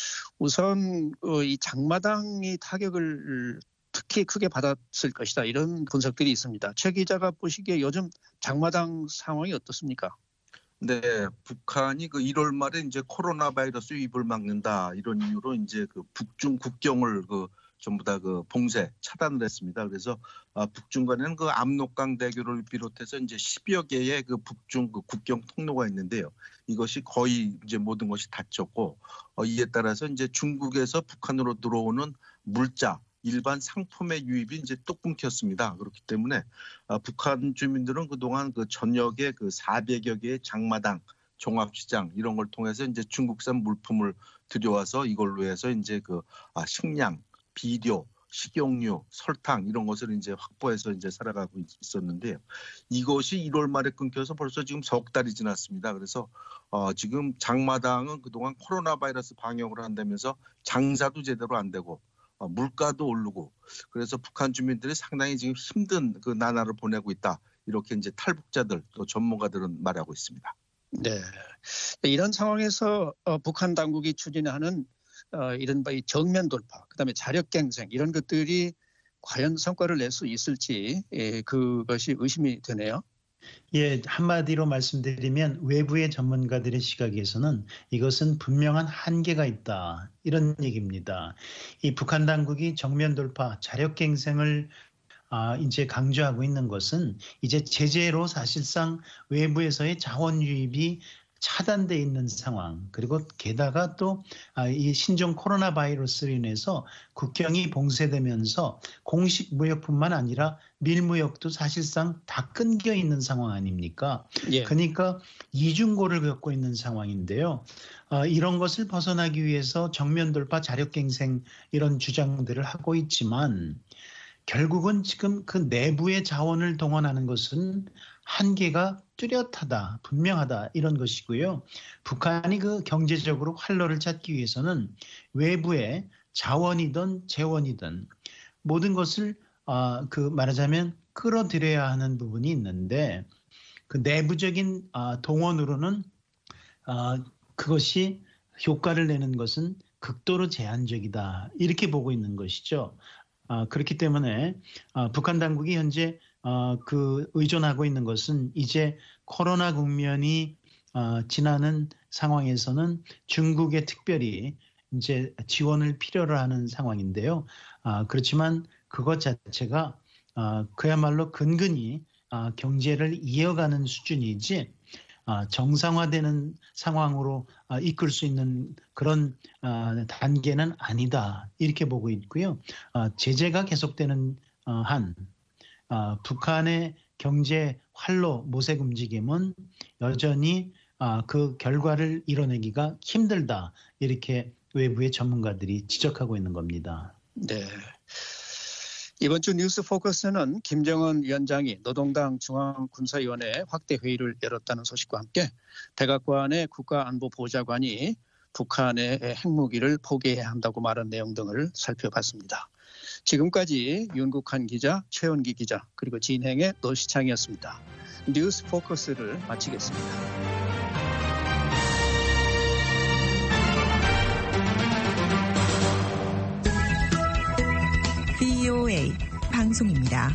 우선 이 장마당이 타격을 특히 크게 받았을 것이다 이런 분석들이 있습니다. 최 기자가 보시기에 요즘 장마당 상황이 어떻습니까? 네, 북한이 그 1월 말에 이제 코로나 바이러스 유입을 막는다 이런 이유로 이제 그 북중 국경을 전부 다 봉쇄 차단을 했습니다. 그래서 북중 간에는 그 압록강 대교를 비롯해서 이제 10여 개의 그 북중 국경 통로가 있는데요. 이것이 거의 이제 모든 것이 닫혔고 이에 따라서 이제 중국에서 북한으로 들어오는 물자 일반 상품의 유입이 이제 뚝 끊겼습니다. 그렇기 때문에 북한 주민들은 그동안 그 전역에 400여 개의 장마당, 종합시장 이런 걸 통해서 이제 중국산 물품을 들여와서 이걸로 해서 이제 식량, 비료, 식용유, 설탕 이런 것을 이제 확보해서 이제 살아가고 있었는데요. 이것이 1월 말에 끊겨서 벌써 지금 석 달이 지났습니다. 그래서 지금 장마당은 그동안 코로나 바이러스 방역을 한다면서 장사도 제대로 안 되고 물가도 오르고 그래서 북한 주민들이 상당히 지금 힘든 나날을 보내고 있다. 이렇게 이제 탈북자들 또 전문가들은 말하고 있습니다. 네. 이런 상황에서 북한 당국이 추진하는 이른바 이 정면 돌파, 그다음에 자력갱생 이런 것들이 과연 성과를 낼 수 있을지 그것이 의심이 되네요. 예, 한마디로 말씀드리면 외부의 전문가들의 시각에서는 이것은 분명한 한계가 있다. 이런 얘기입니다. 이 북한 당국이 정면 돌파, 자력갱생을 이제 강조하고 있는 것은 이제 제재로 사실상 외부에서의 자원 유입이 차단돼 있는 상황, 그리고 게다가 또 이 신종 코로나 바이러스로 인해서 국경이 봉쇄되면서 공식 무역뿐만 아니라 밀무역도 사실상 다 끊겨 있는 상황 아닙니까? 예. 그러니까 이중고를 겪고 있는 상황인데요. 이런 것을 벗어나기 위해서 정면 돌파, 자력갱생 이런 주장들을 하고 있지만 결국은 지금 그 내부의 자원을 동원하는 것은 한계가 뚜렷하다, 분명하다 이런 것이고요. 북한이 그 경제적으로 활로를 찾기 위해서는 외부의 자원이든 재원이든 모든 것을 말하자면 끌어들여야 하는 부분이 있는데 그 내부적인 동원으로는 그것이 효과를 내는 것은 극도로 제한적이다 이렇게 보고 있는 것이죠. 그렇기 때문에 북한 당국이 현재 의존하고 있는 것은 이제 코로나 국면이 지나는 상황에서는 중국에 특별히 이제 지원을 필요로 하는 상황인데요. 그렇지만 그것 자체가 그야말로 근근히 경제를 이어가는 수준이지 정상화되는 상황으로 이끌 수 있는 그런 단계는 아니다 이렇게 보고 있고요. 제재가 계속되는 한 북한의 경제 활로 모색 움직임은 여전히 그 결과를 이뤄내기가 힘들다 이렇게 외부의 전문가들이 지적하고 있는 겁니다. 네. 이번 주 뉴스 포커스는 김정은 위원장이 노동당 중앙군사위원회 확대 회의를 열었다는 소식과 함께 백악관의 국가안보보좌관이 북한의 핵무기를 포기해야 한다고 말한 내용 등을 살펴봤습니다. 지금까지 윤국한 기자, 최원기 기자, 그리고 진행의 노시창이었습니다. 뉴스 포커스를 마치겠습니다. VOA 방송입니다.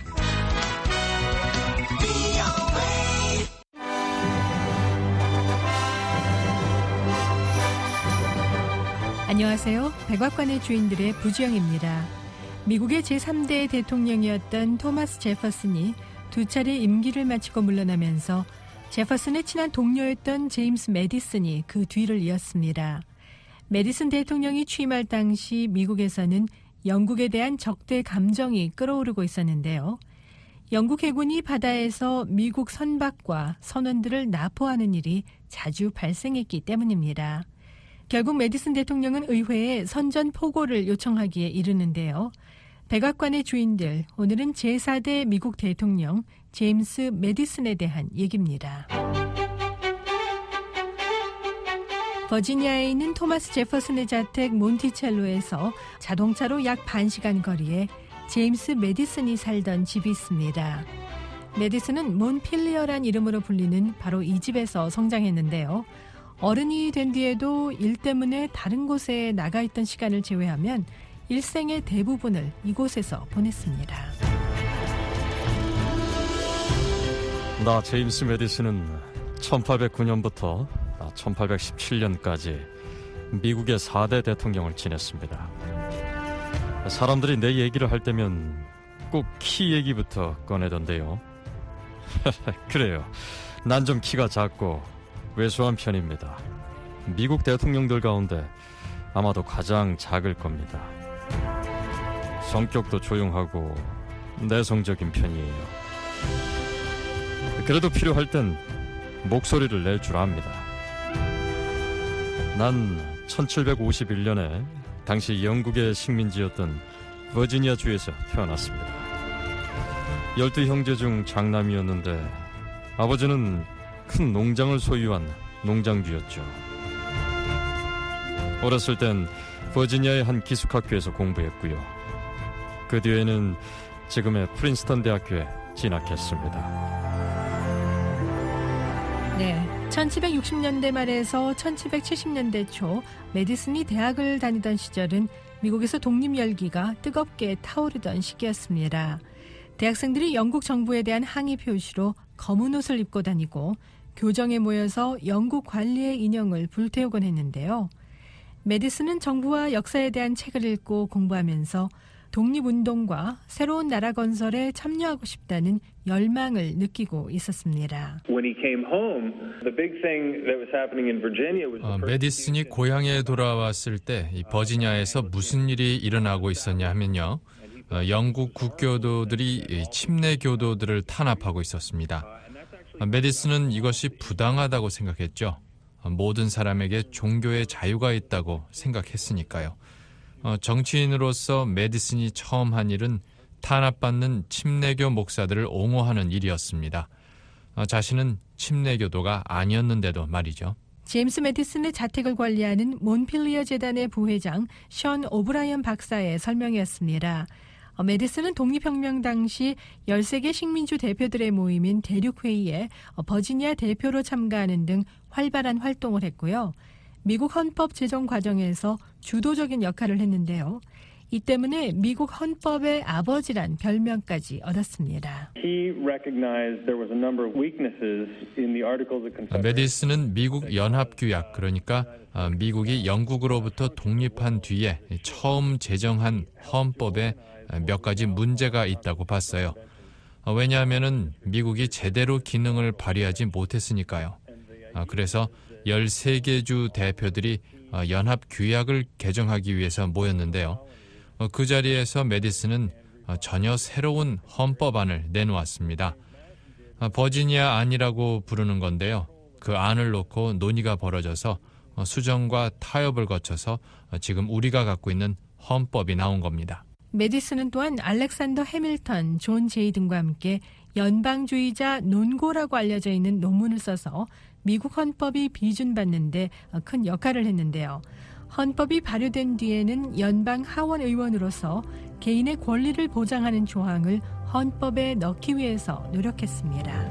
안녕하세요. 백악관의 주인들의 부주영입니다. 미국의 제3대 대통령이었던 토마스 제퍼슨이 두 차례 임기를 마치고 물러나면서 제퍼슨의 친한 동료였던 제임스 메디슨이 그 뒤를 이었습니다. 메디슨 대통령이 취임할 당시 미국에서는 영국에 대한 적대 감정이 끓어오르고 있었는데요. 영국 해군이 바다에서 미국 선박과 선원들을 납포하는 일이 자주 발생했기 때문입니다. 결국 메디슨 대통령은 의회에 선전포고를 요청하기에 이르는데요. 백악관의 주인들, 오늘은 제4대 미국 대통령 제임스 메디슨에 대한 얘기입니다. 버지니아에 있는 토마스 제퍼슨의 자택 몬티첼로에서 자동차로 약 1시간 거리에 제임스 메디슨이 살던 집이 있습니다. 메디슨은 몬필리어란 이름으로 불리는 바로 이 집에서 성장했는데요. 어른이 된 뒤에도 일 때문에 다른 곳에 나가 있던 시간을 제외하면 일생의 대부분을 이곳에서 보냈습니다. 나 제임스 메디슨은 1809년부터 1817년까지 미국의 4대 대통령을 지냈습니다. 사람들이 내 얘기를 할 때면 꼭 키 얘기부터 꺼내던데요. 그래요. 난 좀 키가 작고 왜소한 편입니다. 미국 대통령들 가운데 아마도 가장 작을 겁니다. 성격도 조용하고 내성적인 편이에요. 그래도 필요할 땐 목소리를 낼 줄 압니다. 난 1751년에 당시 영국의 식민지였던 버지니아주에서 태어났습니다. 12형제 중 장남이었는데 아버지는 큰 농장을 소유한 농장주였죠. 어렸을 땐 버지니아의 한 기숙학교에서 공부했고요. 그 뒤에는 지금의 프린스턴 대학교에 진학했습니다. 네, 1760년대 말에서 1770년대 초 메디슨이 대학을 다니던 시절은 미국에서 독립열기가 뜨겁게 타오르던 시기였습니다. 대학생들이 영국 정부에 대한 항의 표시로 검은 옷을 입고 다니고 교정에 모여서 영국 관리의 인형을 불태우곤 했는데요. 메디슨은 정부와 역사에 대한 책을 읽고 공부하면서 독립운동과 새로운 나라 건설에 참여하고 싶다는 열망을 느끼고 있었습니다. 메디슨이 고향에 돌아왔을 때 이 버지니아에서 무슨 일이 일어나고 있었냐 하면요. 영국 국교도들이 침례 교도들을 탄압하고 있었습니다. 메디슨은 이것이 부당하다고 생각했죠. 모든 사람에게 종교의 자유가 있다고 생각했으니까요. 정치인으로서 메디슨이 처음 한 일은 탄압받는 침례교 목사들을 옹호하는 일이었습니다. 자신은 침례교도가 아니었는데도 말이죠. 제임스 메디슨의 자택을 관리하는 몬필리어 재단의 부회장 션 오브라이언 박사의 설명이었습니다. 메디슨은 독립혁명 당시 13개 식민주 대표들의 모임인 대륙회의에 버지니아 대표로 참가하는 등 활발한 활동을 했고요. 미국 헌법 제정 과정에서 주도적인 역할을 했는데요. 이 때문에 미국 헌법의 아버지란 별명까지 얻었습니다. 메디슨은 미국 연합규약, 그러니까 미국이 영국으로부터 독립한 뒤에 처음 제정한 헌법에 몇 가지 문제가 있다고 봤어요. 왜냐하면 미국이 제대로 기능을 발휘하지 못했으니까요. 그래서 13개 주 대표들이 연합규약을 개정하기 위해서 모였는데요. 그 자리에서 메디슨은 전혀 새로운 헌법안을 내놓았습니다. 버지니아 안이라고 부르는 건데요. 그 안을 놓고 논의가 벌어져서 수정과 타협을 거쳐서 지금 우리가 갖고 있는 헌법이 나온 겁니다. 메디슨은 또한 알렉산더 해밀턴, 존 제이 등과 함께 연방주의자 논고라고 알려져 있는 논문을 써서 미국 헌법이 비준받는 데 큰 역할을 했는데요. 헌법이 발효된 뒤에는 연방 하원 의원으로서 개인의 권리를 보장하는 조항을 헌법에 넣기 위해서 노력했습니다.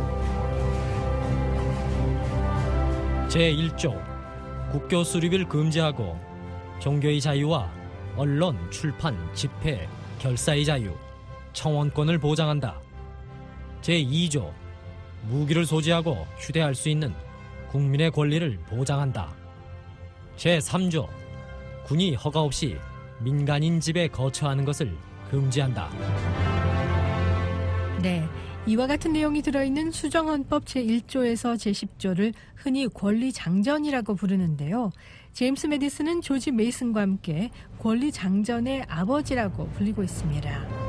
제1조 국교 수립을 금지하고 종교의 자유와 언론, 출판, 집회, 결사의 자유, 청원권을 보장한다. 제2조 무기를 소지하고 휴대할 수 있는 국민의 권리를 보장한다. 제3조 군이 허가 없이 민간인 집에 거처하는 것을 금지한다. 네, 이와 같은 내용이 들어있는 수정헌법 제1조에서 제10조를 흔히 권리장전이라고 부르는데요. 제임스 메디슨은 조지 메이슨과 함께 권리장전의 아버지라고 불리고 있습니다.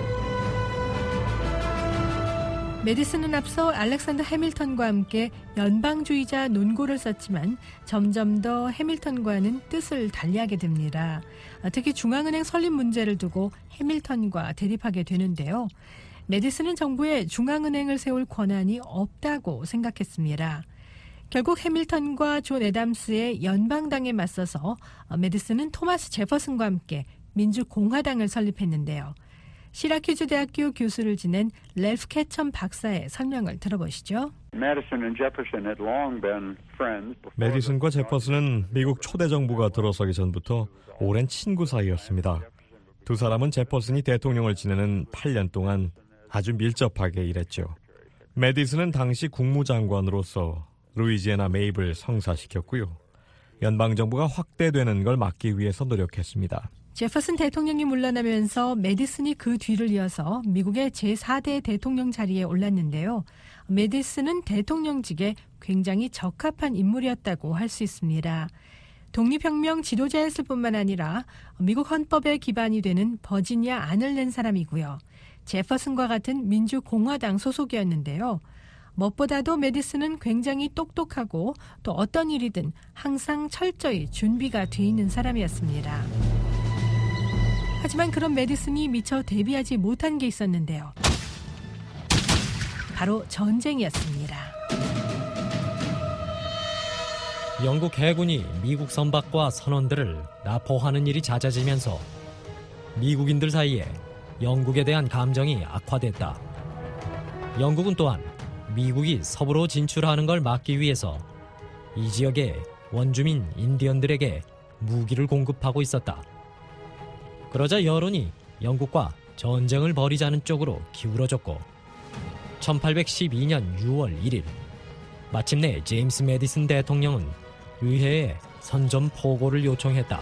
메디슨은 앞서 알렉산더 해밀턴과 함께 연방주의자 논고를 썼지만 점점 더 해밀턴과는 뜻을 달리하게 됩니다. 특히 중앙은행 설립 문제를 두고 해밀턴과 대립하게 되는데요. 메디슨은 정부에 중앙은행을 세울 권한이 없다고 생각했습니다. 결국 해밀턴과 존 애담스의 연방당에 맞서서 메디슨은 토마스 제퍼슨과 함께 민주공화당을 설립했는데요. 시라큐즈 대학교 교수를 지낸 렐프 캐천 박사의 설명을 들어보시죠. 메디슨과 제퍼슨은 미국 초대 정부가 들어서기 전부터 오랜 친구 사이였습니다. 두 사람은 제퍼슨이 대통령을 지내는 8년 동안 아주 밀접하게 일했죠. 메디슨은 당시 국무장관으로서 루이지애나 매입을 성사시켰고요. 연방정부가 확대되는 걸 막기 위해서 노력했습니다. 제퍼슨 대통령이 물러나면서 메디슨이 그 뒤를 이어서 미국의 제4대 대통령 자리에 올랐는데요. 메디슨은 대통령직에 굉장히 적합한 인물이었다고 할 수 있습니다. 독립혁명 지도자였을 뿐만 아니라 미국 헌법의 기반이 되는 버지니아 안을 낸 사람이고요. 제퍼슨과 같은 민주공화당 소속이었는데요. 무엇보다도 메디슨은 굉장히 똑똑하고 또 어떤 일이든 항상 철저히 준비가 돼 있는 사람이었습니다. 하지만 그런 메디슨이 미처 대비하지 못한 게 있었는데요. 바로 전쟁이었습니다. 영국 해군이 미국 선박과 선원들을 납포하는 일이 잦아지면서 미국인들 사이에 영국에 대한 감정이 악화됐다. 영국은 또한 미국이 서부로 진출하는 걸 막기 위해서 이 지역의 원주민 인디언들에게 무기를 공급하고 있었다. 그러자 여론이 영국과 전쟁을 벌이자는 쪽으로 기울어졌고 1812년 6월 1일 마침내 제임스 메디슨 대통령은 의회에 선전 포고를 요청했다.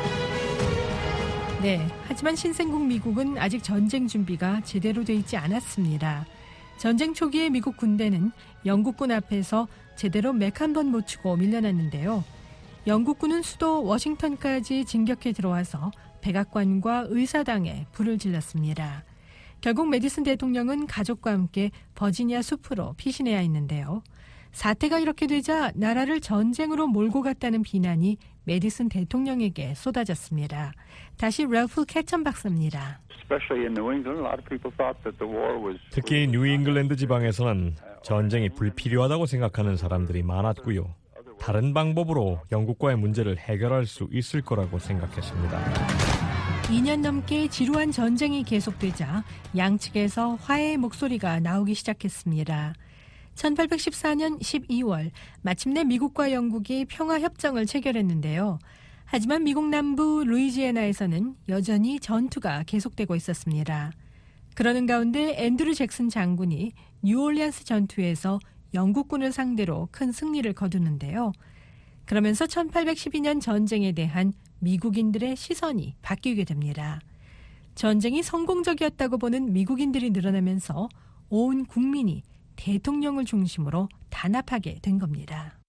네, 하지만 신생국 미국은 아직 전쟁 준비가 제대로 돼 있지 않았습니다. 전쟁 초기에 미국 군대는 영국군 앞에서 제대로 맥 한 번 못 치고 밀려났는데요. 영국군은 수도 워싱턴까지 진격해 들어와서 백악관과 의사당에 불을 질렀습니다. 결국 메디슨 대통령은 가족과 함께 버지니아 숲으로 피신해야 했는데요. 사태가 이렇게 되자 나라를 전쟁으로 몰고 갔다는 비난이 메디슨 대통령에게 쏟아졌습니다. 다시 럴프 캐천 박사입니다. 특히 뉴잉글랜드 지방에서는 전쟁이 불필요하다고 생각하는 사람들이 많았고요. 다른 방법으로 영국과의 문제를 해결할 수 있을 거라고 생각했습니다. 2년 넘게 지루한 전쟁이 계속되자 양측에서 화해의 목소리가 나오기 시작했습니다. 1814년 12월 마침내 미국과 영국이 평화협정을 체결했는데요. 하지만 미국 남부 루이지애나에서는 여전히 전투가 계속되고 있었습니다. 그러는 가운데 앤드루 잭슨 장군이 뉴올리언스 전투에서 영국군을 상대로 큰 승리를 거두는데요. 그러면서 1812년 전쟁에 대한 미국인들의 시선이 바뀌게 됩니다. 전쟁이 성공적이었다고 보는 미국인들이 늘어나면서 온 국민이 대통령을 중심으로 단합하게 된 겁니다.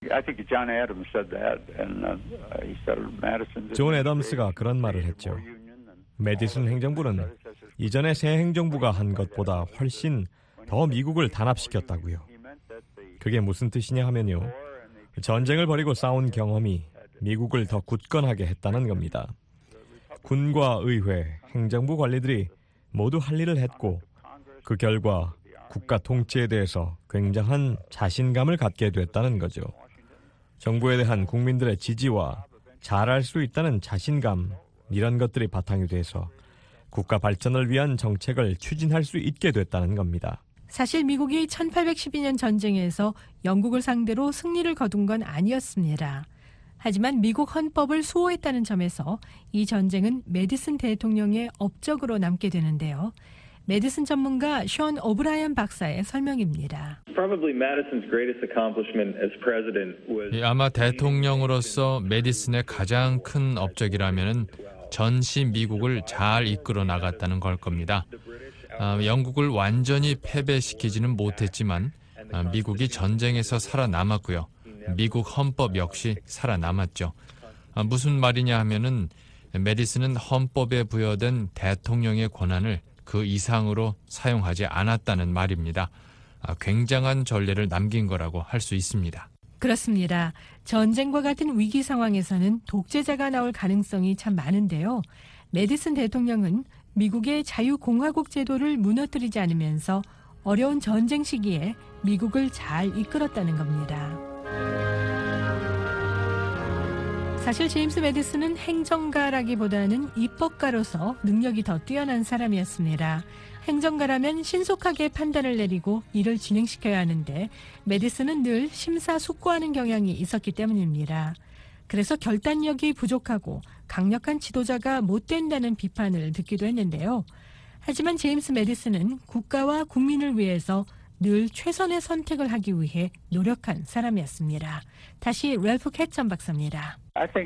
존 애덤스가 그런 말을 했죠. 메디슨 행정부는 이전에 새 행정부가 한 것보다 훨씬 더 미국을 단합시켰다고요. 그게 무슨 뜻이냐 하면요. 전쟁을 벌이고 싸운 경험이 미국을 더 굳건하게 했다는 겁니다. 군과 의회, 행정부 관리들이 모두 할 일을 했고 그 결과 국가 통치에 대해서 굉장한 자신감을 갖게 됐다는 거죠. 정부에 대한 국민들의 지지와 잘할 수 있다는 자신감, 이런 것들이 바탕이 돼서 국가 발전을 위한 정책을 추진할 수 있게 됐다는 겁니다. 사실 미국이 1812년 전쟁에서 영국을 상대로 승리를 거둔 건 아니었습니다. 하지만 미국 헌법을 수호했다는 점에서 이 전쟁은 메디슨 대통령의 업적으로 남게 되는데요. 메디슨 전문가 션 오브라이언 박사의 설명입니다. 아마 대통령으로서 메디슨의 가장 큰 업적이라면 전시 미국을 잘 이끌어 나갔다는 걸 겁니다. 영국을 완전히 패배시키지는 못했지만 미국이 전쟁에서 살아남았고요. 미국 헌법 역시 살아남았죠. 무슨 말이냐 하면은 메디슨은 헌법에 부여된 대통령의 권한을 그 이상으로 사용하지 않았다는 말입니다. 굉장한 전례를 남긴 거라고 할 수 있습니다. 그렇습니다. 전쟁과 같은 위기 상황에서는 독재자가 나올 가능성이 참 많은데요. 메디슨 대통령은 미국의 자유공화국 제도를 무너뜨리지 않으면서 어려운 전쟁 시기에 미국을 잘 이끌었다는 겁니다. 사실 제임스 메디슨은 행정가라기보다는 입법가로서 능력이 더 뛰어난 사람이었습니다. 행정가라면 신속하게 판단을 내리고 일을 진행시켜야 하는데 메디슨은 늘 심사숙고하는 경향이 있었기 때문입니다. 그래서 결단력이 부족하고 강력한 지도자가 못 된다는 비판을 듣기도 했는데요. 하지만 제임스 메디슨은 국가와 국민을 위해서 늘 최선의 선택을 하기 위해 노력한 사람이었습니다. 다시 럴프 캐천 박사입니다.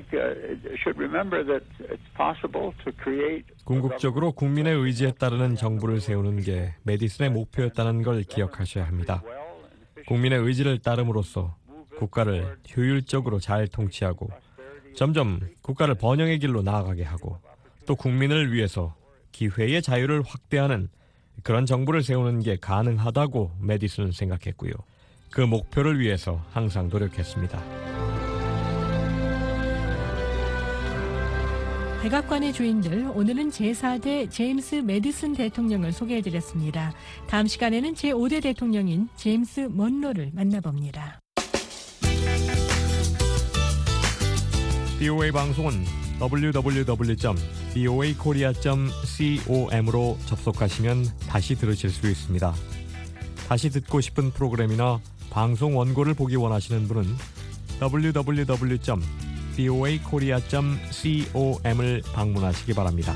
궁극적으로 국민의 의지에 따르는 정부를 세우는 게 메디슨의 목표였다는 걸 기억하셔야 합니다. 국민의 의지를 따름으로써 국가를 효율적으로 잘 통치하고 점점 국가를 번영의 길로 나아가게 하고 또 국민을 위해서 기회의 자유를 확대하는 그런 정부를 세우는 게 가능하다고 메디슨은 생각했고요. 그 목표를 위해서 항상 노력했습니다. 백악관의 주인들, 오늘은 제4대 제임스 메디슨 대통령을 소개해드렸습니다. 다음 시간에는 제5대 대통령인 제임스 먼로를 만나봅니다. BOA 방송은 www.boakorea.com으로 접속하시면 다시 들으실 수 있습니다. 다시 듣고 싶은 프로그램이나 방송 원고를 보기 원하시는 분은 www.voakorea.com을 방문하시기 바랍니다.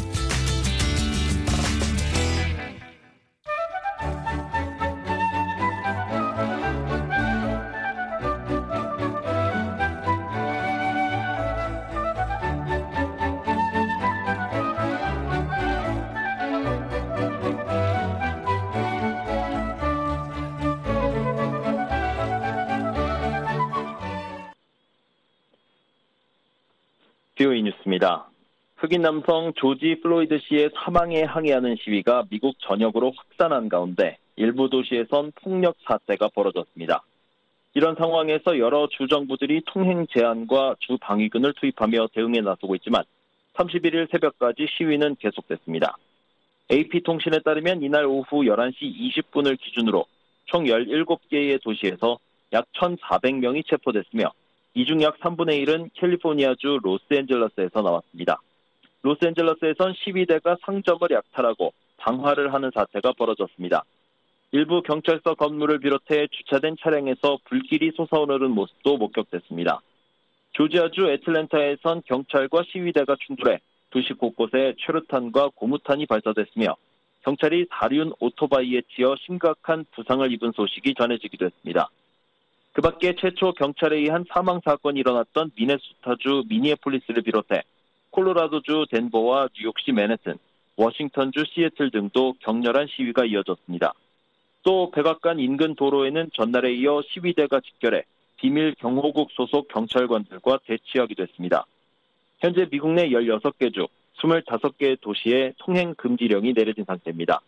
VOA 뉴스입니다. 흑인 남성 조지 플로이드 씨의 사망에 항의하는 시위가 미국 전역으로 확산한 가운데 일부 도시에선 폭력 사태가 벌어졌습니다. 이런 상황에서 여러 주정부들이 통행 제한과 주 방위군을 투입하며 대응에 나서고 있지만 31일 새벽까지 시위는 계속됐습니다. AP통신에 따르면 이날 오후 11시 20분을 기준으로 총 17개의 도시에서 약 1,400명이 체포됐으며 이 중 약 3분의 1은 캘리포니아주 로스앤젤러스에서 나왔습니다. 로스앤젤러스에선 시위대가 상점을 약탈하고 방화를 하는 사태가 벌어졌습니다. 일부 경찰서 건물을 비롯해 주차된 차량에서 불길이 솟아오르는 모습도 목격됐습니다. 조지아주 애틀랜타에선 경찰과 시위대가 충돌해 도시 곳곳에 최루탄과 고무탄이 발사됐으며 경찰이 다륜 오토바이에 치여 심각한 부상을 입은 소식이 전해지기도 했습니다. 그 밖에 최초 경찰에 의한 사망 사건이 일어났던 미네소타주 미니애폴리스를 비롯해 콜로라도주 덴버와 뉴욕시 맨해튼, 워싱턴주 시애틀 등도 격렬한 시위가 이어졌습니다. 또 백악관 인근 도로에는 전날에 이어 시위대가 집결해 비밀 경호국 소속 경찰관들과 대치하기도 했습니다. 현재 미국 내 16개 주, 25개 도시에 통행 금지령이 내려진 상태입니다.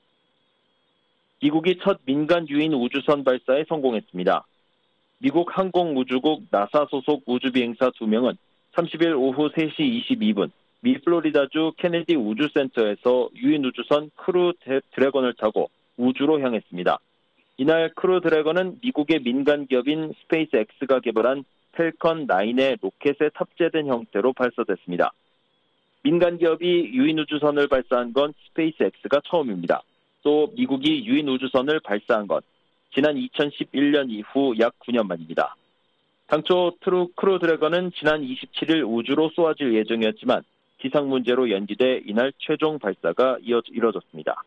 미국이 첫 민간 유인 우주선 발사에 성공했습니다. 미국 항공우주국 나사 소속 우주비행사 2명은 30일 오후 3시 22분 미 플로리다주 케네디 우주센터에서 유인 우주선 크루 드래곤을 타고 우주로 향했습니다. 이날 크루 드래곤은 미국의 민간 기업인 스페이스X가 개발한 펠컨 9의 로켓에 탑재된 형태로 발사됐습니다. 민간 기업이 유인 우주선을 발사한 건 스페이스X가 처음입니다. 또 미국이 유인 우주선을 발사한 건 지난 2011년 이후 약 9년 만입니다. 당초 크루 드래곤은 지난 27일 우주로 쏘아질 예정이었지만 기상 문제로 연기돼 이날 최종 발사가 이뤄졌습니다.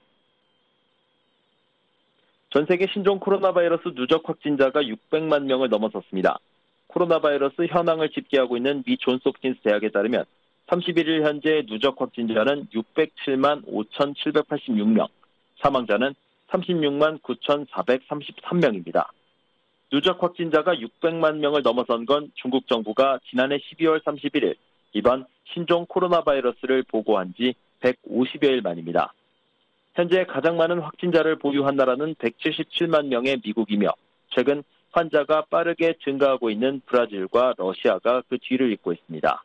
전 세계 신종 코로나 바이러스 누적 확진자가 600만 명을 넘어섰습니다. 코로나 바이러스 현황을 집계하고 있는 미 존스홉킨스 대학에 따르면 31일 현재 누적 확진자는 607만 5,786명, 사망자는 36만 9,433명입니다. 누적 확진자가 600만 명을 넘어선 건 중국 정부가 지난해 12월 31일 이번 신종 코로나 바이러스를 보고한 지 150여일 만입니다. 현재 가장 많은 확진자를 보유한 나라는 177만 명의 미국이며 최근 환자가 빠르게 증가하고 있는 브라질과 러시아가 그 뒤를 잇고 있습니다.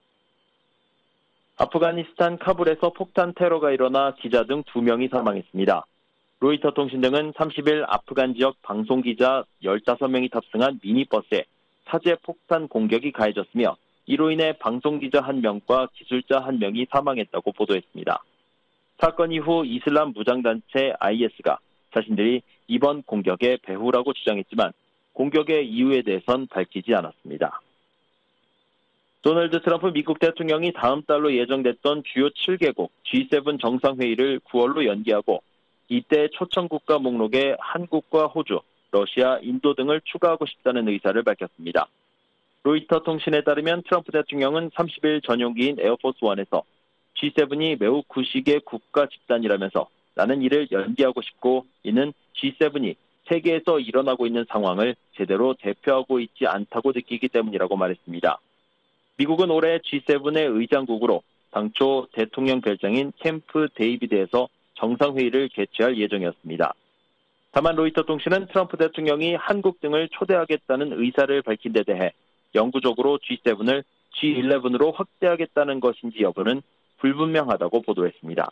아프가니스탄 카불에서 폭탄 테러가 일어나 기자 등 2명이 사망했습니다. 로이터 통신 등은 30일 아프간 지역 방송기자 15명이 탑승한 미니버스에 사제 폭탄 공격이 가해졌으며 이로 인해 방송기자 1명과 기술자 1명이 사망했다고 보도했습니다. 사건 이후 이슬람 무장단체 IS가 자신들이 이번 공격의 배후라고 주장했지만 공격의 이유에 대해선 밝히지 않았습니다. 도널드 트럼프 미국 대통령이 다음 달로 예정됐던 주요 7개국 G7 정상회의를 9월로 연기하고 이때 초청국가 목록에 한국과 호주, 러시아, 인도 등을 추가하고 싶다는 의사를 밝혔습니다. 로이터 통신에 따르면 트럼프 대통령은 30일 전용기인 에어포스1에서 G7이 매우 구식의 국가 집단이라면서 나는 이를 연기하고 싶고 이는 G7이 세계에서 일어나고 있는 상황을 제대로 대표하고 있지 않다고 느끼기 때문이라고 말했습니다. 미국은 올해 G7의 의장국으로 당초 대통령 별장인 캠프 데이비드에서 정상회의를 개최할 예정이었습니다. 다만 로이터 통신은 트럼프 대통령이 한국 등을 초대하겠다는 의사를 밝힌 데 대해 영구적으로 G7을 G11으로 확대하겠다는 것인지 여부는 불분명하다고 보도했습니다.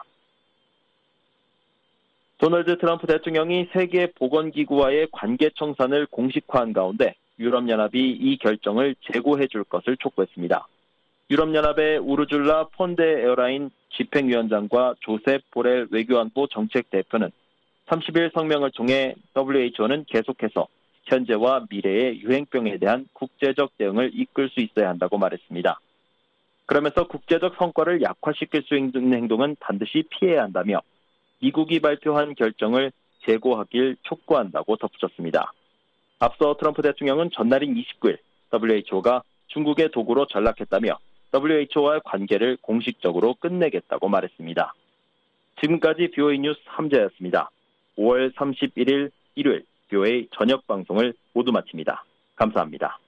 도널드 트럼프 대통령이 세계보건기구와의 관계 청산을 공식화한 가운데 유럽연합이 이 결정을 재고해 줄 것을 촉구했습니다. 유럽연합의 우르줄라 폰데 에어라인 집행위원장과 조셉 보렐 외교안보 정책대표는 30일 성명을 통해 WHO는 계속해서 현재와 미래의 유행병에 대한 국제적 대응을 이끌 수 있어야 한다고 말했습니다. 그러면서 국제적 성과를 약화시킬 수 있는 행동은 반드시 피해야 한다며 미국이 발표한 결정을 재고하길 촉구한다고 덧붙였습니다. 앞서 트럼프 대통령은 전날인 29일 WHO가 중국의 도구로 전락했다며 WHO와의 관계를 공식적으로 끝내겠다고 말했습니다. 지금까지 BOA 뉴스 함재였습니다. 5월 31일 일요일 BOA 저녁 방송을 모두 마칩니다. 감사합니다.